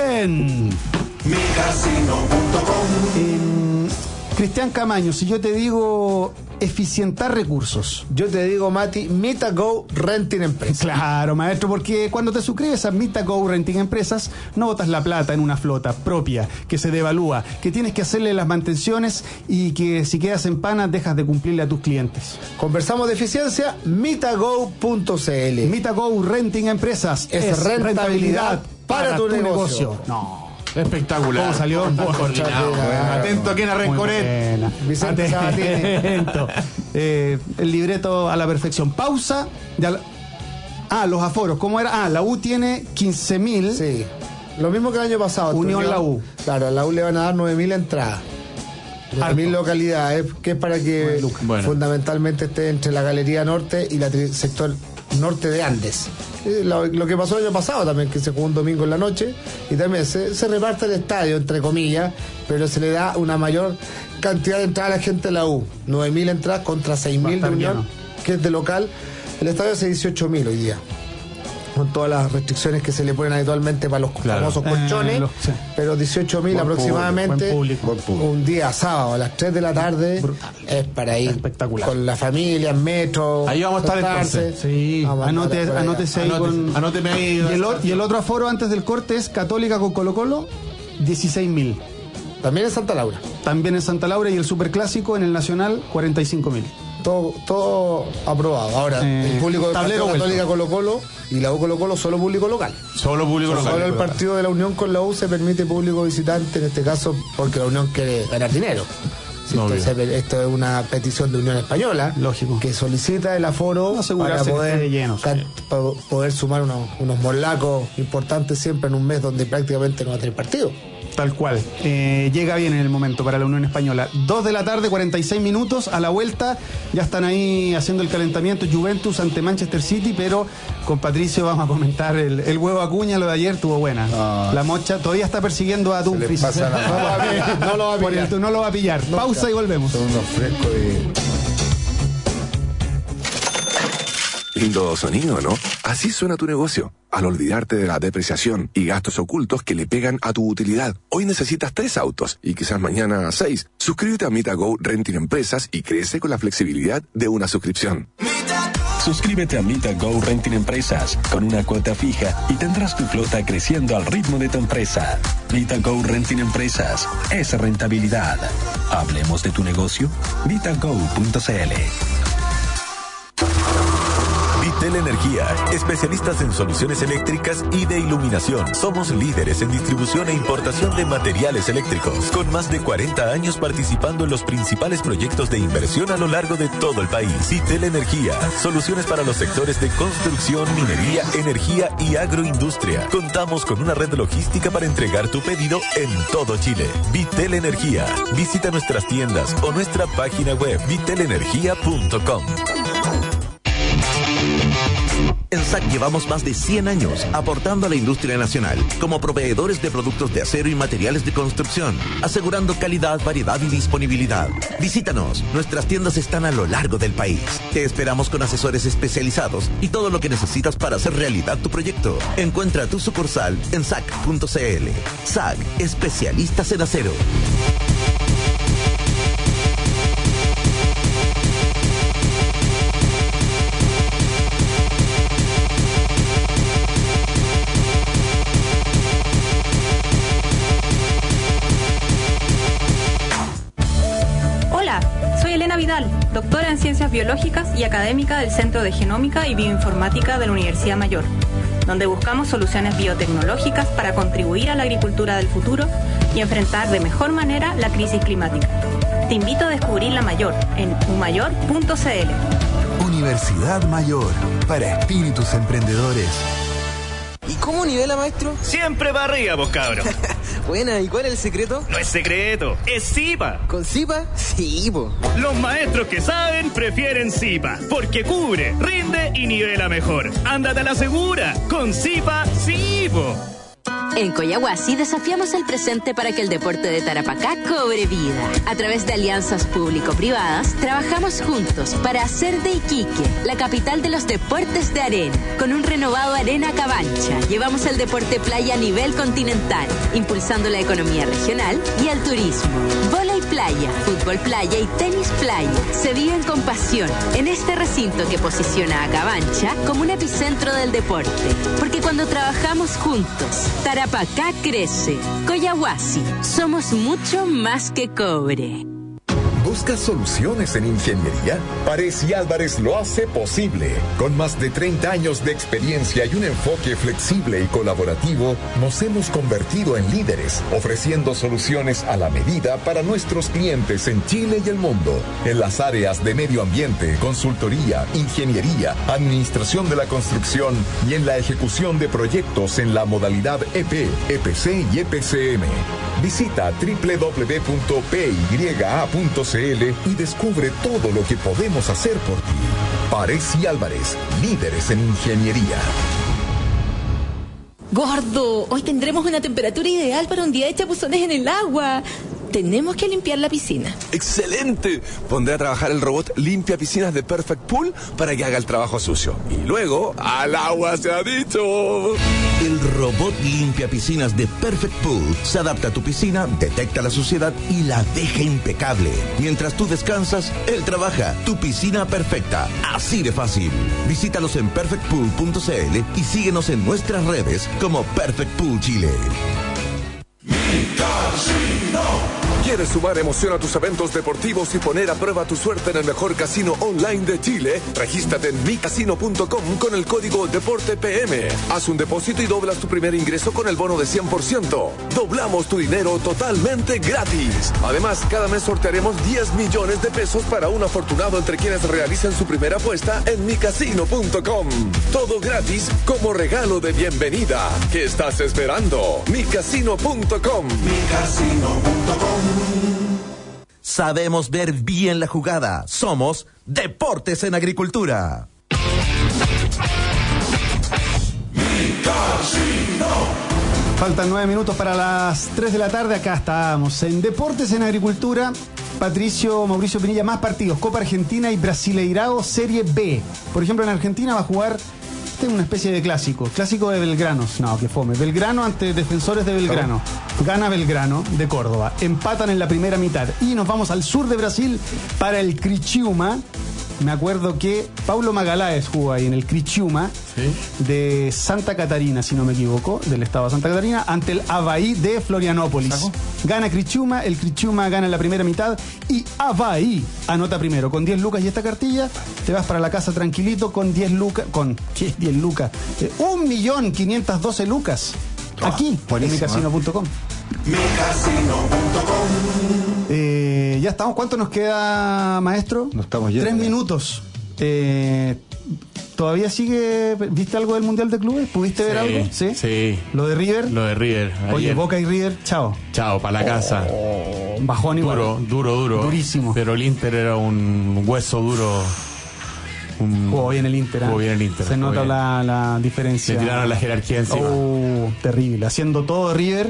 Speaker 2: en
Speaker 9: mi casino punto com.
Speaker 2: En Cristian Camaño, si yo te digo eficientar recursos.
Speaker 5: Yo te digo, Mati, MitaGo Renting Empresas.
Speaker 2: Claro, maestro, porque cuando te suscribes a MitaGo Renting Empresas, no botas la plata en una flota propia, que se devalúa, que tienes que hacerle las mantenciones y que si quedas en pana dejas de cumplirle a tus clientes.
Speaker 5: Conversamos de eficiencia, mitago punto c l.
Speaker 2: MitaGo Renting Empresas
Speaker 5: es, es rentabilidad, rentabilidad para, para tu, tu negocio.
Speaker 2: negocio. No.
Speaker 3: Espectacular.
Speaker 2: ¿Cómo salió?
Speaker 3: Muy coordinado. Bueno. Atento a Kena Rencoret.
Speaker 5: Vicente Sabatini.
Speaker 2: Atento. Eh, el libreto a la perfección. Pausa. La... Ah, los aforos. ¿Cómo era? Ah, la U tiene quince mil.
Speaker 5: Sí. Lo mismo que el año pasado.
Speaker 2: Unión, Unión La U.
Speaker 5: Claro, a la U le van a dar nueve mil entradas. nueve mil localidades, que es para que bueno. fundamentalmente esté entre la Galería Norte y el sector norte de Andes. Lo, lo que pasó el año pasado también, que se jugó un domingo en la noche y también se, se reparte el estadio, entre comillas, pero se le da una mayor cantidad de entradas a la gente de la U. nueve mil entradas contra seis mil de Unión, que es de local. El estadio hace dieciocho mil hoy día, con todas las restricciones que se le ponen habitualmente para los claro. famosos colchones, eh, lo, sí. pero dieciocho mil aproximadamente,
Speaker 2: público, buen público.
Speaker 5: Un día sábado a las tres de la tarde. Brutal. Es para ir
Speaker 2: espectacular
Speaker 5: con la familia, en metro.
Speaker 3: Ahí vamos a estar entonces.
Speaker 2: Sí, Anote, anótese ahí con,
Speaker 3: anóteme ahí.
Speaker 2: Y el, y el otro aforo antes del corte es Católica con Colo Colo, dieciséis mil.
Speaker 5: También en Santa Laura.
Speaker 2: También en Santa Laura, y el Superclásico en el Nacional, cuarenta y cinco mil.
Speaker 5: Todo, todo aprobado. Ahora, eh, el público de
Speaker 2: tablero
Speaker 5: Católica Colo Colo y la U Colo Colo, solo público local.
Speaker 3: Solo público
Speaker 5: solo
Speaker 3: local.
Speaker 5: Solo el partido de la Unión con la U se permite público visitante, en este caso porque la Unión quiere ganar dinero. Sí, no, esto, se, esto es una petición de Unión Española.
Speaker 2: Lógico.
Speaker 5: Que solicita el aforo
Speaker 2: no
Speaker 5: para poder,
Speaker 2: lleno,
Speaker 5: can, sí. para poder sumar unos, unos morlacos importantes siempre en un mes donde prácticamente no va a tener partido.
Speaker 2: Tal cual. Eh, llega bien en el momento para la Unión Española. Dos de la tarde, cuarenta y seis minutos. A la vuelta ya están ahí haciendo el calentamiento Juventus ante Manchester City, pero con Patricio vamos a comentar el, el huevo Acuña. Lo de ayer tuvo buena. No, la mocha todavía está persiguiendo a Dumfries.
Speaker 5: No, no lo va a pillar.
Speaker 2: El, no lo va a pillar. No, pausa claro. Y volvemos.
Speaker 4: Son unos frescos de...
Speaker 10: Lindo sonido, ¿no? Así suena tu negocio. Al olvidarte de la depreciación y gastos ocultos que le pegan a tu utilidad. Hoy necesitas tres autos y quizás mañana seis. Suscríbete a MitaGo Renting Empresas y crece con la flexibilidad de una suscripción.
Speaker 11: Suscríbete a MitaGo Renting Empresas con una cuota fija y tendrás tu flota creciendo al ritmo de tu empresa. MitaGo Renting Empresas es rentabilidad. Hablemos de tu negocio. mitago punto c l.
Speaker 1: Vitel Energía, especialistas en soluciones eléctricas y de iluminación. Somos líderes en distribución e importación de materiales eléctricos, con más de cuarenta años participando en los principales proyectos de inversión a lo largo de todo el país. Vitel Energía, soluciones para los sectores de construcción, minería, energía y agroindustria. Contamos con una red logística para entregar tu pedido en todo Chile. Vitel Energía, visita nuestras tiendas o nuestra página web vitel energía punto com.
Speaker 12: En S A C llevamos más de cien años aportando a la industria nacional como proveedores de productos de acero y materiales de construcción, asegurando calidad, variedad y disponibilidad. Visítanos, nuestras tiendas están a lo largo del país. Te esperamos con asesores especializados y todo lo que necesitas para hacer realidad tu proyecto. Encuentra tu sucursal en S A C punto c l. S A C, especialistas en acero.
Speaker 13: Vidal, doctora en Ciencias Biológicas y académica del Centro de Genómica y Bioinformática de la Universidad Mayor, donde buscamos soluciones biotecnológicas para contribuir a la agricultura del futuro y enfrentar de mejor manera la crisis climática. Te invito a descubrir la Mayor en u mayor punto c l.
Speaker 14: Universidad Mayor, para espíritus emprendedores.
Speaker 15: ¿Y cómo nivela, maestro?
Speaker 16: Siempre para arriba, vos cabros.
Speaker 15: Buena, ¿y cuál es el secreto?
Speaker 16: No es secreto, es Zipa.
Speaker 15: ¿Con Zipa? Sí, po.
Speaker 16: Los maestros que saben prefieren Zipa, porque cubre, rinde y nivela mejor. Ándate a la segura, con Zipa, sí, po.
Speaker 17: En Coyahuasi desafiamos el presente para que el deporte de Tarapacá cobre vida. A través de alianzas público-privadas, trabajamos juntos para hacer de Iquique la capital de los deportes de arena. Con un renovado Arena Cabancha, llevamos el deporte playa a nivel continental, impulsando la economía regional y el turismo. Vóley playa, fútbol playa y tenis playa se viven con pasión en este recinto que posiciona a Cabancha como un epicentro del deporte. Porque cuando trabajamos juntos, Tarapacá crece. Coyahuasi, somos mucho más que cobre.
Speaker 18: ¿Buscas soluciones en ingeniería? Párez y Álvarez lo hace posible. Con más de treinta años de experiencia y un enfoque flexible y colaborativo, nos hemos convertido en líderes, ofreciendo soluciones a la medida para nuestros clientes en Chile y el mundo. En las áreas de medio ambiente, consultoría, ingeniería, administración de la construcción y en la ejecución de proyectos en la modalidad E P, E P C y E P C M. Visita doble u doble u doble u punto p y a punto c l y descubre todo lo que podemos hacer por ti. Párez y Álvarez, líderes en ingeniería.
Speaker 19: Gordo, hoy tendremos una temperatura ideal para un día de chapuzones en el agua. Tenemos que limpiar la piscina.
Speaker 10: ¡Excelente! Pondré a trabajar el robot limpia piscinas de Perfect Pool para que haga el trabajo sucio. Y luego, ¡al agua se ha dicho!
Speaker 12: El robot limpia piscinas de Perfect Pool se adapta a tu piscina, detecta la suciedad y la deja impecable. Mientras tú descansas, él trabaja. Tu piscina perfecta. Así de fácil. Visítalos en perfect pool punto c l y síguenos en nuestras redes como Perfect Pool Chile.
Speaker 10: ¿Quieres sumar emoción a tus eventos deportivos y poner a prueba tu suerte en el mejor casino online de Chile? Regístrate en mi casino punto com con el código DEPORTEPM. Haz un depósito y doblas tu primer ingreso con el bono de cien por ciento. Doblamos tu dinero totalmente gratis. Además, cada mes sortearemos diez millones de pesos para un afortunado entre quienes realicen su primera apuesta en mi casino punto com. Todo gratis como regalo de bienvenida. ¿Qué estás esperando? mi casino punto com.
Speaker 9: mi casino punto com.
Speaker 12: Sabemos ver bien la jugada. Somos Deportes en Agricultura.
Speaker 2: Faltan nueve minutos para las tres de la tarde. Acá estamos en Deportes en Agricultura. Patricio, Mauricio Pinilla, más partidos. Copa Argentina y Brasileirao Serie B. Por ejemplo, en Argentina va a jugar... Este es una especie de clásico. Clásico de Belgranos. No, que fome. Belgrano ante Defensores de Belgrano. Gana Belgrano de Córdoba. Empatan en la primera mitad. Y nos vamos al sur de Brasil para el Criciúma. Me acuerdo que Paulo Magaláes jugó ahí en el Criciúma, ¿sí?, de Santa Catarina, si no me equivoco, del estado de Santa Catarina, ante el Avaí de Florianópolis. ¿Saco? Gana Criciúma, el Criciúma gana en la primera mitad y Avaí anota primero. Con diez lucas y esta cartilla, te vas para la casa tranquilito con diez lucas, con ¿qué? diez lucas, eh, un millón quinientas doce lucas. Oh, aquí, en mi casino punto com.
Speaker 9: mi casino punto com.
Speaker 2: Eh, ya estamos. ¿Cuánto nos queda, maestro?
Speaker 4: No estamos yendo.
Speaker 2: Tres minutos. Eh, ¿Todavía sigue? ¿Viste algo del Mundial de Clubes? ¿Pudiste ver
Speaker 3: sí,
Speaker 2: algo? ¿Sí?
Speaker 3: Sí.
Speaker 2: ¿Lo de River?
Speaker 3: Lo de River. Ayer.
Speaker 2: Oye, Boca y River, chao.
Speaker 3: Chao, para la casa.
Speaker 2: Oh, bajón igual.
Speaker 3: Duro, duro, duro.
Speaker 2: Durísimo.
Speaker 3: Pero el Inter era un hueso duro. Un...
Speaker 2: Jugó bien el Inter.
Speaker 3: Jugó bien el Inter.
Speaker 2: Se nota la, la diferencia.
Speaker 3: Le tiraron la jerarquía encima.
Speaker 2: Oh, terrible. Haciendo todo River.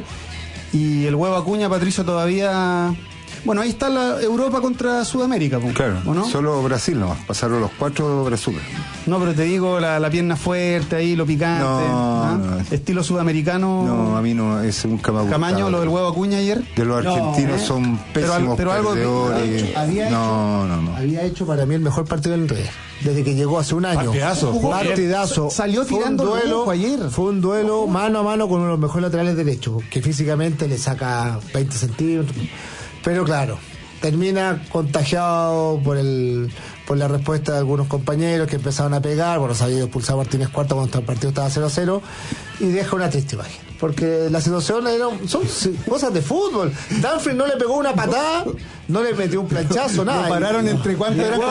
Speaker 2: Y el huevo Acuña, Patricio, todavía... Bueno, ahí está la Europa contra Sudamérica.
Speaker 4: Claro,
Speaker 2: ¿o no?
Speaker 4: Solo Brasil nomás. Pasaron los cuatro Brasil.
Speaker 2: No, pero te digo, la, la pierna fuerte ahí, lo picante.
Speaker 4: No,
Speaker 2: ¿ah?
Speaker 4: no.
Speaker 2: Estilo sudamericano.
Speaker 4: No, a mí no, ese nunca me ha gustado.
Speaker 2: Camaño, lo del huevo Acuña ayer.
Speaker 4: De los argentinos no, ¿eh? Son pésimos
Speaker 2: pero, pero
Speaker 4: perdedores.
Speaker 5: Algo, había
Speaker 4: no,
Speaker 5: hecho,
Speaker 4: no, no.
Speaker 5: Había hecho para mí el mejor partido del River. Desde que llegó hace un año.
Speaker 3: Partidazo.
Speaker 5: Partidazo.
Speaker 2: Salió tirando
Speaker 5: fue un duelo
Speaker 2: ayer.
Speaker 5: Fue un duelo mano a mano con uno de los mejores laterales derechos, que físicamente le saca veinte centímetros. Pero claro, termina contagiado por el por la respuesta de algunos compañeros que empezaron a pegar. Bueno, se había expulsado a Martínez Cuarta cuando el partido estaba cero a cero y deja una triste imagen, porque la situación era, son cosas de fútbol. Danfries no le pegó una patada, no le metió un planchazo, nada.
Speaker 2: Lo pararon entre cuánto eran,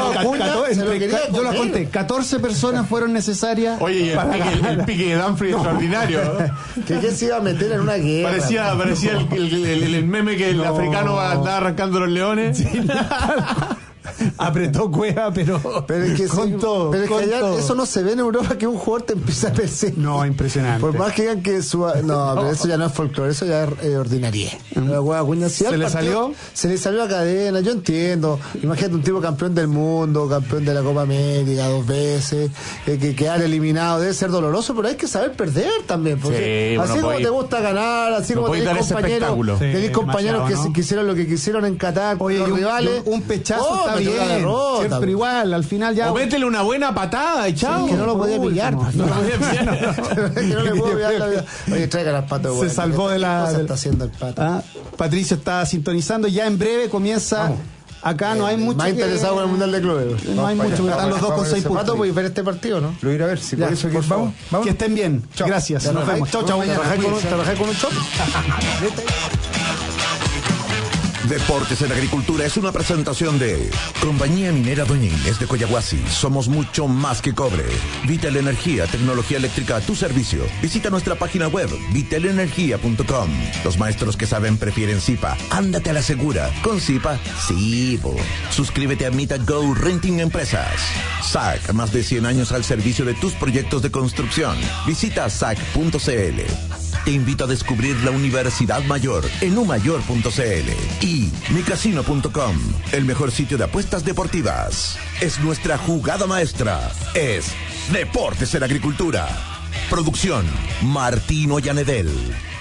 Speaker 2: yo lo conté, catorce personas fueron necesarias.
Speaker 3: Oye, y el,
Speaker 2: para
Speaker 3: pique, el, el pique de Danfries no. extraordinario.
Speaker 5: ¿Que quién se iba a meter en una guerra?
Speaker 3: Parecía, parecía el, el, el, el meme que el no. africano andaba arrancando los leones. Sí,
Speaker 2: apretó Cueva, pero,
Speaker 5: pero es que
Speaker 2: con
Speaker 5: sí,
Speaker 2: todo.
Speaker 5: Pero es
Speaker 2: con
Speaker 5: que allá
Speaker 2: todo.
Speaker 5: eso no se ve en Europa, que un jugador te empieza a perseguir.
Speaker 2: No, impresionante.
Speaker 5: Por más que digan que su... No, pero eso ya no es folclore, eso ya es eh, ordinaria. La hueá Acuña, si
Speaker 2: ¿Se
Speaker 5: al
Speaker 2: le
Speaker 5: partido,
Speaker 2: salió?
Speaker 5: Se le salió a cadena, yo entiendo. Imagínate un tipo campeón del mundo, campeón de la Copa América dos veces, eh, que quedar eliminado debe ser doloroso, pero hay que saber perder también. Porque
Speaker 3: Sí,
Speaker 5: así
Speaker 3: bueno,
Speaker 5: como
Speaker 3: podéis-
Speaker 5: te gusta ganar, así
Speaker 3: no
Speaker 5: como
Speaker 3: podéis
Speaker 5: tenés
Speaker 3: dar ese
Speaker 5: compañeros,
Speaker 3: espectáculo.
Speaker 5: tenés
Speaker 2: Sí,
Speaker 5: compañeros que
Speaker 2: demasiado,
Speaker 5: se
Speaker 2: ¿no?
Speaker 5: quisieron lo que quisieron en Qatar,
Speaker 2: Oye,
Speaker 5: los
Speaker 2: y un,
Speaker 5: rivales.
Speaker 2: y un pechazo
Speaker 5: Oh,
Speaker 2: está
Speaker 5: me tocó la
Speaker 2: bien,
Speaker 5: derrota,
Speaker 2: ¿cierto? Pero igual, al final ya...
Speaker 3: O métele una buena patada y chao.
Speaker 5: Sí, que no lo podía
Speaker 2: por
Speaker 5: pillar.
Speaker 2: último.
Speaker 5: No lo podía pillar. Que no le puedo pillar la vida. Oye, traiga las patas,
Speaker 2: Se
Speaker 5: güey.
Speaker 2: salvó de la...
Speaker 5: ¿Qué cosa
Speaker 2: del-
Speaker 5: está haciendo el pata?
Speaker 2: Ah, Patricio está sintonizando. Ya en breve comienza...
Speaker 5: Vamos.
Speaker 2: Acá no hay mucho
Speaker 5: Más
Speaker 2: que-
Speaker 5: interesado en el Mundial de Clubes.
Speaker 2: No hay mucho, están los dos con seis puntos.
Speaker 5: ¿Pato puedes ver este partido, no?
Speaker 4: Lo iré a ver, si
Speaker 5: Ya,
Speaker 4: por eso que
Speaker 5: por favor.
Speaker 4: vamos, vamos.
Speaker 2: Que estén bien. Gracias. Nos vemos. Chau, chau.
Speaker 5: ¿Trabajáis con, un- trabajáis con un shop?
Speaker 1: Deportes en Agricultura es una presentación de Compañía Minera Doña Inés de Coyahuasi. Somos mucho más que cobre. Vital Energía, tecnología eléctrica a tu servicio. Visita nuestra página web, vital energía punto com. Los maestros que saben prefieren Zipa. Ándate a la segura. Con Zipa, sí, po. Suscríbete a Mita Go Renting Empresas. S A C, más de cien años al servicio de tus proyectos de construcción. Visita sac punto cl. Te invito a descubrir la Universidad Mayor en umayor punto cl y mi casino punto com, el mejor sitio de apuestas deportivas. Es nuestra jugada maestra. Es Deportes en Agricultura. Producción Martín Ollanedel.